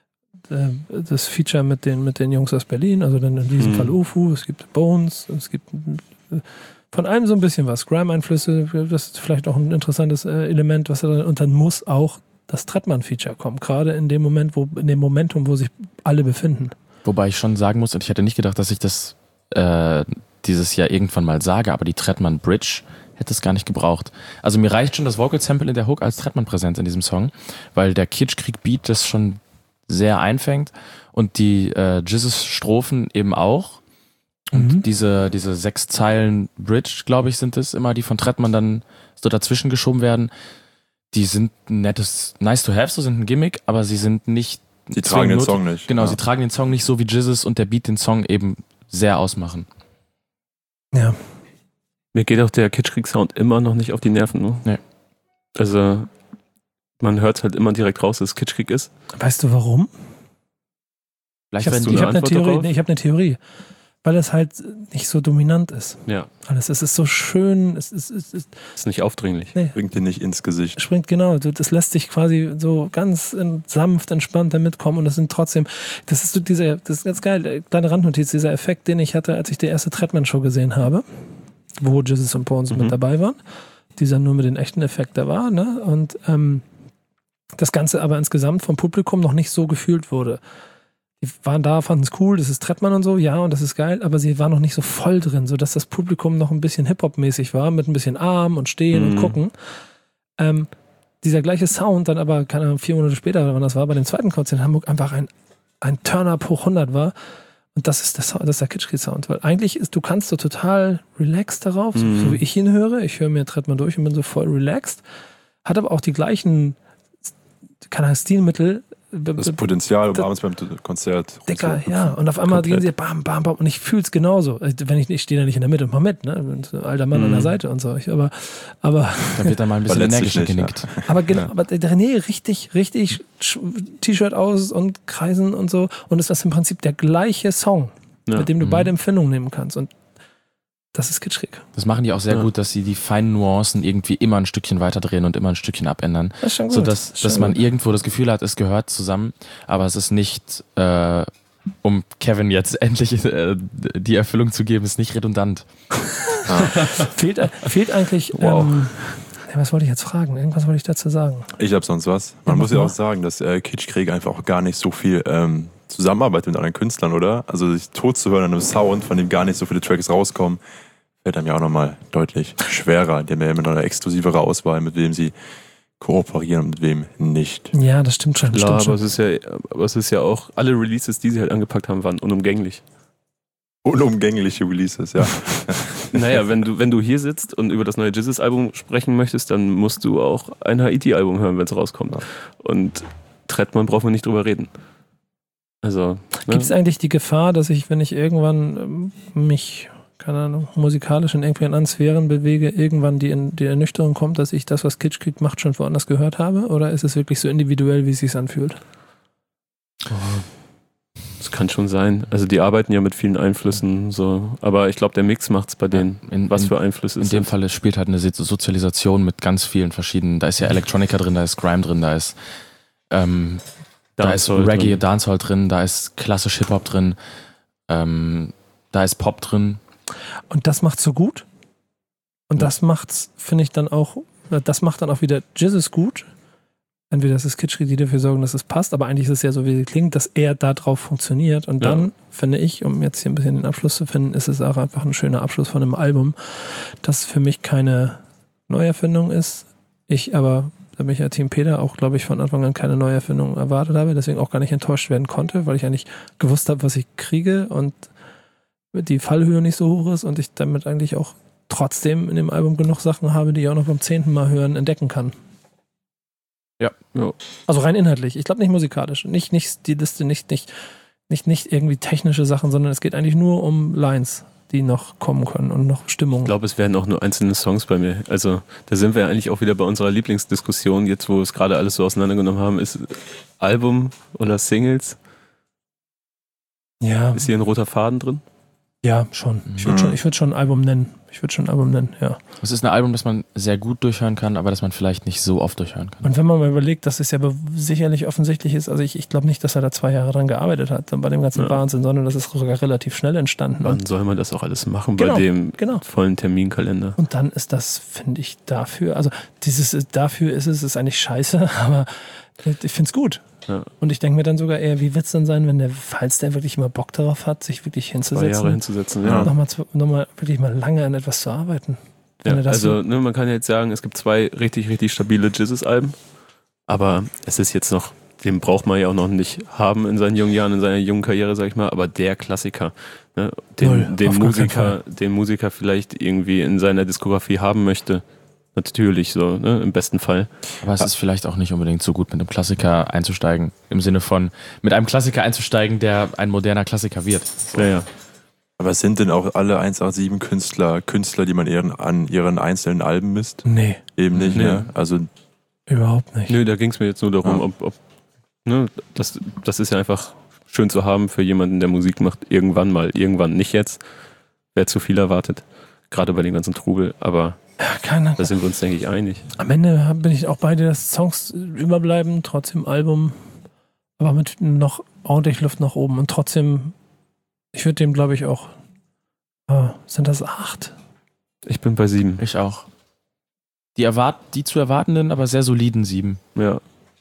S2: das Feature mit den Jungs aus Berlin, also dann in diesem Fall UFU, es gibt Bones, es gibt von allem so ein bisschen was, Grime-Einflüsse, das ist vielleicht auch ein interessantes Element, und dann muss auch das Trettmann-Feature kommt, gerade in dem Momentum, wo sich alle befinden.
S5: Wobei ich schon sagen muss, und ich hätte nicht gedacht, dass ich das dieses Jahr irgendwann mal sage, aber die Trettmann Bridge hätte es gar nicht gebraucht. Also mir reicht schon das Vocal Sample in der Hook als Trettmann-Präsenz in diesem Song, weil der Kitschkrieg-Beat das schon sehr einfängt und die Jesus-Strophen eben auch. Und diese 6 Zeilen Bridge, glaube ich, sind es immer, die von Trettmann dann so dazwischen geschoben werden. Die sind ein nettes Nice to have, so sind ein Gimmick, aber sie sind nicht...
S4: Sie tragen den Song nicht.
S5: Genau, sie tragen den Song nicht so, wie Jesus und der Beat den Song eben sehr ausmachen.
S2: Ja.
S3: Mir geht auch der Kitschkrieg-Sound immer noch nicht auf die Nerven. Ne?
S5: Nee.
S3: Also, man hört halt immer direkt raus, dass es Kitschkrieg ist.
S2: Weißt du warum?
S5: Vielleicht
S2: Ich habe eine Theorie. Nee, ich habe eine Theorie. Weil es halt nicht so dominant ist.
S3: Ja.
S2: Alles. Es ist so schön. Es
S3: ist nicht aufdringlich.
S2: Nee.
S4: Springt dir nicht ins Gesicht.
S2: Springt, genau. Das lässt sich quasi so ganz sanft, entspannt damit kommen. Und das sind trotzdem, das ist ganz geil, kleine Randnotiz, dieser Effekt, den ich hatte, als ich die erste Trettmann-Show gesehen habe, wo Jesus und Bones mit dabei waren. Dieser nur mit den echten Effekt da war, ne? Und das Ganze aber insgesamt vom Publikum noch nicht so gefühlt wurde. Die waren da, fanden es cool, das ist Trettmann und so, ja, und das ist geil, aber sie waren noch nicht so voll drin, sodass das Publikum noch ein bisschen Hip-Hop-mäßig war, mit ein bisschen Arm und Stehen und Gucken. Dieser gleiche Sound dann aber, keine Ahnung, 4 Monate später, wann das war, bei dem zweiten Konzert in Hamburg einfach ein Turn-Up hoch 100 war. Und das ist der Kitschkrieg-Sound, weil eigentlich du kannst so total relaxed darauf, so wie ich ihn höre. Ich höre mir Trettmann durch und bin so voll relaxed. Hat aber auch die gleichen, keine Ahnung, Stilmittel.
S4: Das Potenzial, um abends beim Konzert.
S2: Dicker, ja. Und auf einmal gehen sie bam, bam, bam. Und ich fühle es genauso. Wenn ich stehe da nicht in der Mitte und mach mit, ne? Ein alter Mann an der Seite und so. Aber
S5: da wird dann mal ein bisschen energischer genickt.
S2: Ja. Aber genau, aber der René richtig T-Shirt aus und Kreisen und so. Und es ist im Prinzip der gleiche Song, mit dem du beide Empfindungen nehmen kannst. Und das ist Kitschkrieg.
S5: Das machen die auch sehr gut, dass sie die feinen Nuancen irgendwie immer ein Stückchen weiter drehen und immer ein Stückchen abändern.
S2: Das ist schon gut.
S5: Sodass man irgendwo das Gefühl hat, es gehört zusammen, aber es ist nicht, um Kevin jetzt endlich die Erfüllung zu geben, ist nicht redundant.
S2: Fehlt eigentlich, was wollte ich jetzt fragen? Irgendwas wollte ich dazu sagen.
S4: Ich habe sonst was. Man muss ja auch sagen, dass Kitschkrieg einfach auch gar nicht so viel zusammenarbeitet mit anderen Künstlern, oder? Also sich tot zu hören an einem Sound, von dem gar nicht so viele Tracks rauskommen, fällt einem ja auch nochmal deutlich schwerer. Die haben ja immer noch eine exklusivere Auswahl, mit wem sie kooperieren und mit wem nicht.
S2: Ja, das stimmt schon.
S3: Klar, aber es ist ja auch, alle Releases, die sie halt angepackt haben, waren unumgänglich.
S4: Unumgängliche Releases, ja.
S3: Naja, wenn du hier sitzt und über das neue Jesus-Album sprechen möchtest, dann musst du auch ein Haiti-Album hören, wenn es rauskommt. Ja. Und Trettmann brauchen wir nicht drüber reden. Also, ne?
S2: Gibt es eigentlich die Gefahr, dass ich, wenn ich irgendwann mich, keine Ahnung, musikalisch in irgendwelchen Sphären bewege, irgendwann die Ernüchterung kommt, dass ich das, was Kitschkrieg macht, schon woanders gehört habe? Oder ist es wirklich so individuell, wie es sich anfühlt?
S3: Das kann schon sein. Also die arbeiten ja mit vielen Einflüssen, so. Aber ich glaube, der Mix macht es bei denen. Was für Einflüsse ist.
S5: In dem Fall spielt halt eine Sozialisation mit ganz vielen verschiedenen. Da ist ja Electronica drin, da ist Grime drin, da ist Reggae, drin. Dancehall drin, da ist klassisch Hip-Hop drin, da ist Pop drin.
S2: Und das macht's so gut. Und das macht's, finde ich, dann auch, das macht dann auch wieder Jesus gut. Entweder das ist Kitschkrieg, die dafür sorgen, dass es passt, aber eigentlich ist es ja so, wie es klingt, dass er da drauf funktioniert. Und dann, finde ich, um jetzt hier ein bisschen den Abschluss zu finden, ist es auch einfach ein schöner Abschluss von einem Album, das für mich keine Neuerfindung ist. Ich aber, da bin ich ja Team Peter, auch, glaube ich, von Anfang an keine Neuerfindung erwartet habe, deswegen auch gar nicht enttäuscht werden konnte, weil ich eigentlich gewusst habe, was ich kriege und die Fallhöhe nicht so hoch ist und ich damit eigentlich auch trotzdem in dem Album genug Sachen habe, die ich auch noch beim 10. Mal hören entdecken kann.
S3: Ja.
S2: Also rein inhaltlich. Ich glaube nicht musikalisch. Nicht Stiliste, nicht irgendwie technische Sachen, sondern es geht eigentlich nur um Lines, die noch kommen können und noch Stimmung.
S3: Ich glaube, es werden auch nur einzelne Songs bei mir. Also da sind wir ja eigentlich auch wieder bei unserer Lieblingsdiskussion, jetzt wo wir es gerade alles so auseinandergenommen haben, ist Album oder Singles?
S2: Ja.
S3: Ist hier ein roter Faden drin?
S2: Ja, schon. Ich würde schon ein Album nennen. Ja.
S5: Es ist ein Album, das man sehr gut durchhören kann, aber das man vielleicht nicht so oft durchhören kann.
S2: Und wenn man mal überlegt, dass es ja sicherlich offensichtlich ist, also ich glaube nicht, dass er da 2 Jahre dran gearbeitet hat, bei dem ganzen Wahnsinn, sondern das ist sogar relativ schnell entstanden.
S3: Wann soll man das auch alles machen bei dem vollen Terminkalender?
S2: Und dann ist das, finde ich, dafür, also dafür ist es eigentlich scheiße, aber Ich finde es gut.
S3: Ja.
S2: Und ich denke mir dann sogar eher, wie wird es dann sein, falls der wirklich mal Bock darauf hat, sich wirklich
S3: 2 Jahre hinzusetzen, ja.
S2: Nochmal wirklich mal lange an etwas zu arbeiten.
S3: Ja, also man kann ja jetzt sagen, es gibt 2 richtig, richtig stabile Jizzes-Alben, aber es ist jetzt noch, den braucht man ja auch noch nicht haben in seinen jungen Jahren, in seiner jungen Karriere, sag ich mal, aber der Klassiker, ne, den Musiker vielleicht irgendwie in seiner Diskografie haben möchte, natürlich so, ne, im besten Fall.
S5: Aber es ist vielleicht auch nicht unbedingt so gut, mit einem Klassiker einzusteigen, im Sinne von mit einem Klassiker einzusteigen, der ein moderner Klassiker wird. So.
S3: Ja.
S4: Aber sind denn auch alle 187 Künstler, die man an ihren einzelnen Alben misst?
S2: Nee.
S4: Eben nicht, ne? Also
S2: überhaupt nicht.
S3: Nö, da ging es mir jetzt nur darum, ob ne, das ist ja einfach schön zu haben für jemanden, der Musik macht, irgendwann nicht jetzt. Wäre zu viel erwartet, gerade bei dem ganzen Trubel, aber da sind wir uns, denke ich, einig.
S2: Am Ende bin ich auch bei dir, dass Songs überbleiben, trotzdem Album, aber mit noch ordentlich Luft nach oben und trotzdem, ich würde dem, glaube ich, auch, sind das 8?
S3: Ich bin bei 7.
S5: Ich auch. Die zu erwartenden, aber sehr soliden 7.
S3: Ja.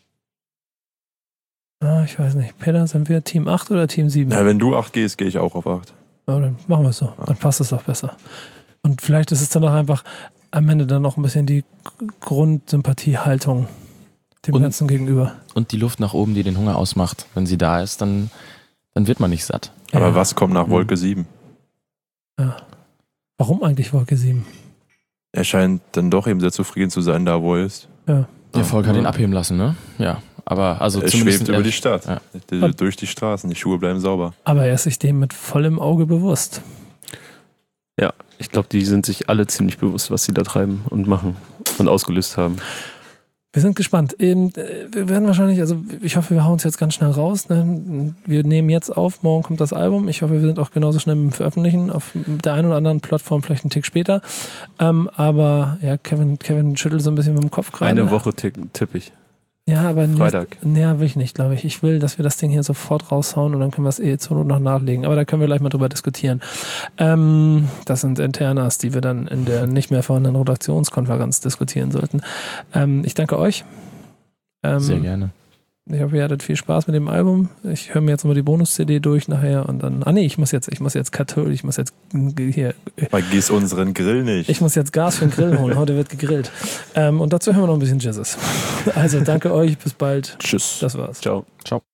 S2: Ich weiß nicht. Peter, sind wir Team 8 oder Team 7?
S4: Ja, wenn du 8 gehst, gehe ich auch auf 8.
S2: Ja, dann machen wir es so. Dann passt es auch besser. Und vielleicht ist es dann auch einfach am Ende dann noch ein bisschen die Grundsympathiehaltung dem Ganzen gegenüber.
S5: Und die Luft nach oben, die den Hunger ausmacht. Wenn sie da ist, dann wird man nicht satt.
S4: Aber was kommt nach Wolke 7?
S2: Ja. Warum eigentlich Wolke 7?
S4: Er scheint dann doch eben sehr zufrieden zu sein, da wo er ist.
S2: Ja.
S5: Der Volk hat ihn abheben lassen, ne? Ja. Aber also
S4: er schwebt über die Stadt, durch die Straßen, die Schuhe bleiben sauber.
S2: Aber er ist sich dem mit vollem Auge bewusst.
S3: Ja, ich glaube, die sind sich alle ziemlich bewusst, was sie da treiben und machen und ausgelöst haben.
S2: Wir sind gespannt. Wir werden wahrscheinlich, also ich hoffe, wir hauen es jetzt ganz schnell raus. Ne? Wir nehmen jetzt auf, morgen kommt das Album. Ich hoffe, wir sind auch genauso schnell mit dem Veröffentlichen, auf der einen oder anderen Plattform vielleicht einen Tick später. Aber ja, Kevin schüttelt so ein bisschen mit dem Kopf gerade.
S3: Eine Woche tippe ich.
S2: Ja, aber
S3: Freitag.
S2: Ja, will ich nicht, glaube ich. Ich will, dass wir das Ding hier sofort raushauen und dann können wir es zur Not noch nachlegen. Aber da können wir gleich mal drüber diskutieren. Das sind Internas, die wir dann in der nicht mehr vorhandenen Redaktionskonferenz diskutieren sollten. Ich danke euch.
S5: Sehr gerne.
S2: Ich hoffe, ihr hattet viel Spaß mit dem Album. Ich höre mir jetzt mal die Bonus-CD durch nachher und dann. Ich muss jetzt hier.
S4: Vergiss unseren Grill nicht.
S2: Ich muss jetzt Gas für den Grill holen. Heute wird gegrillt. Und dazu hören wir noch ein bisschen Jizzes. Also danke euch, bis bald.
S3: Tschüss.
S2: Das war's.
S3: Ciao.
S5: Ciao.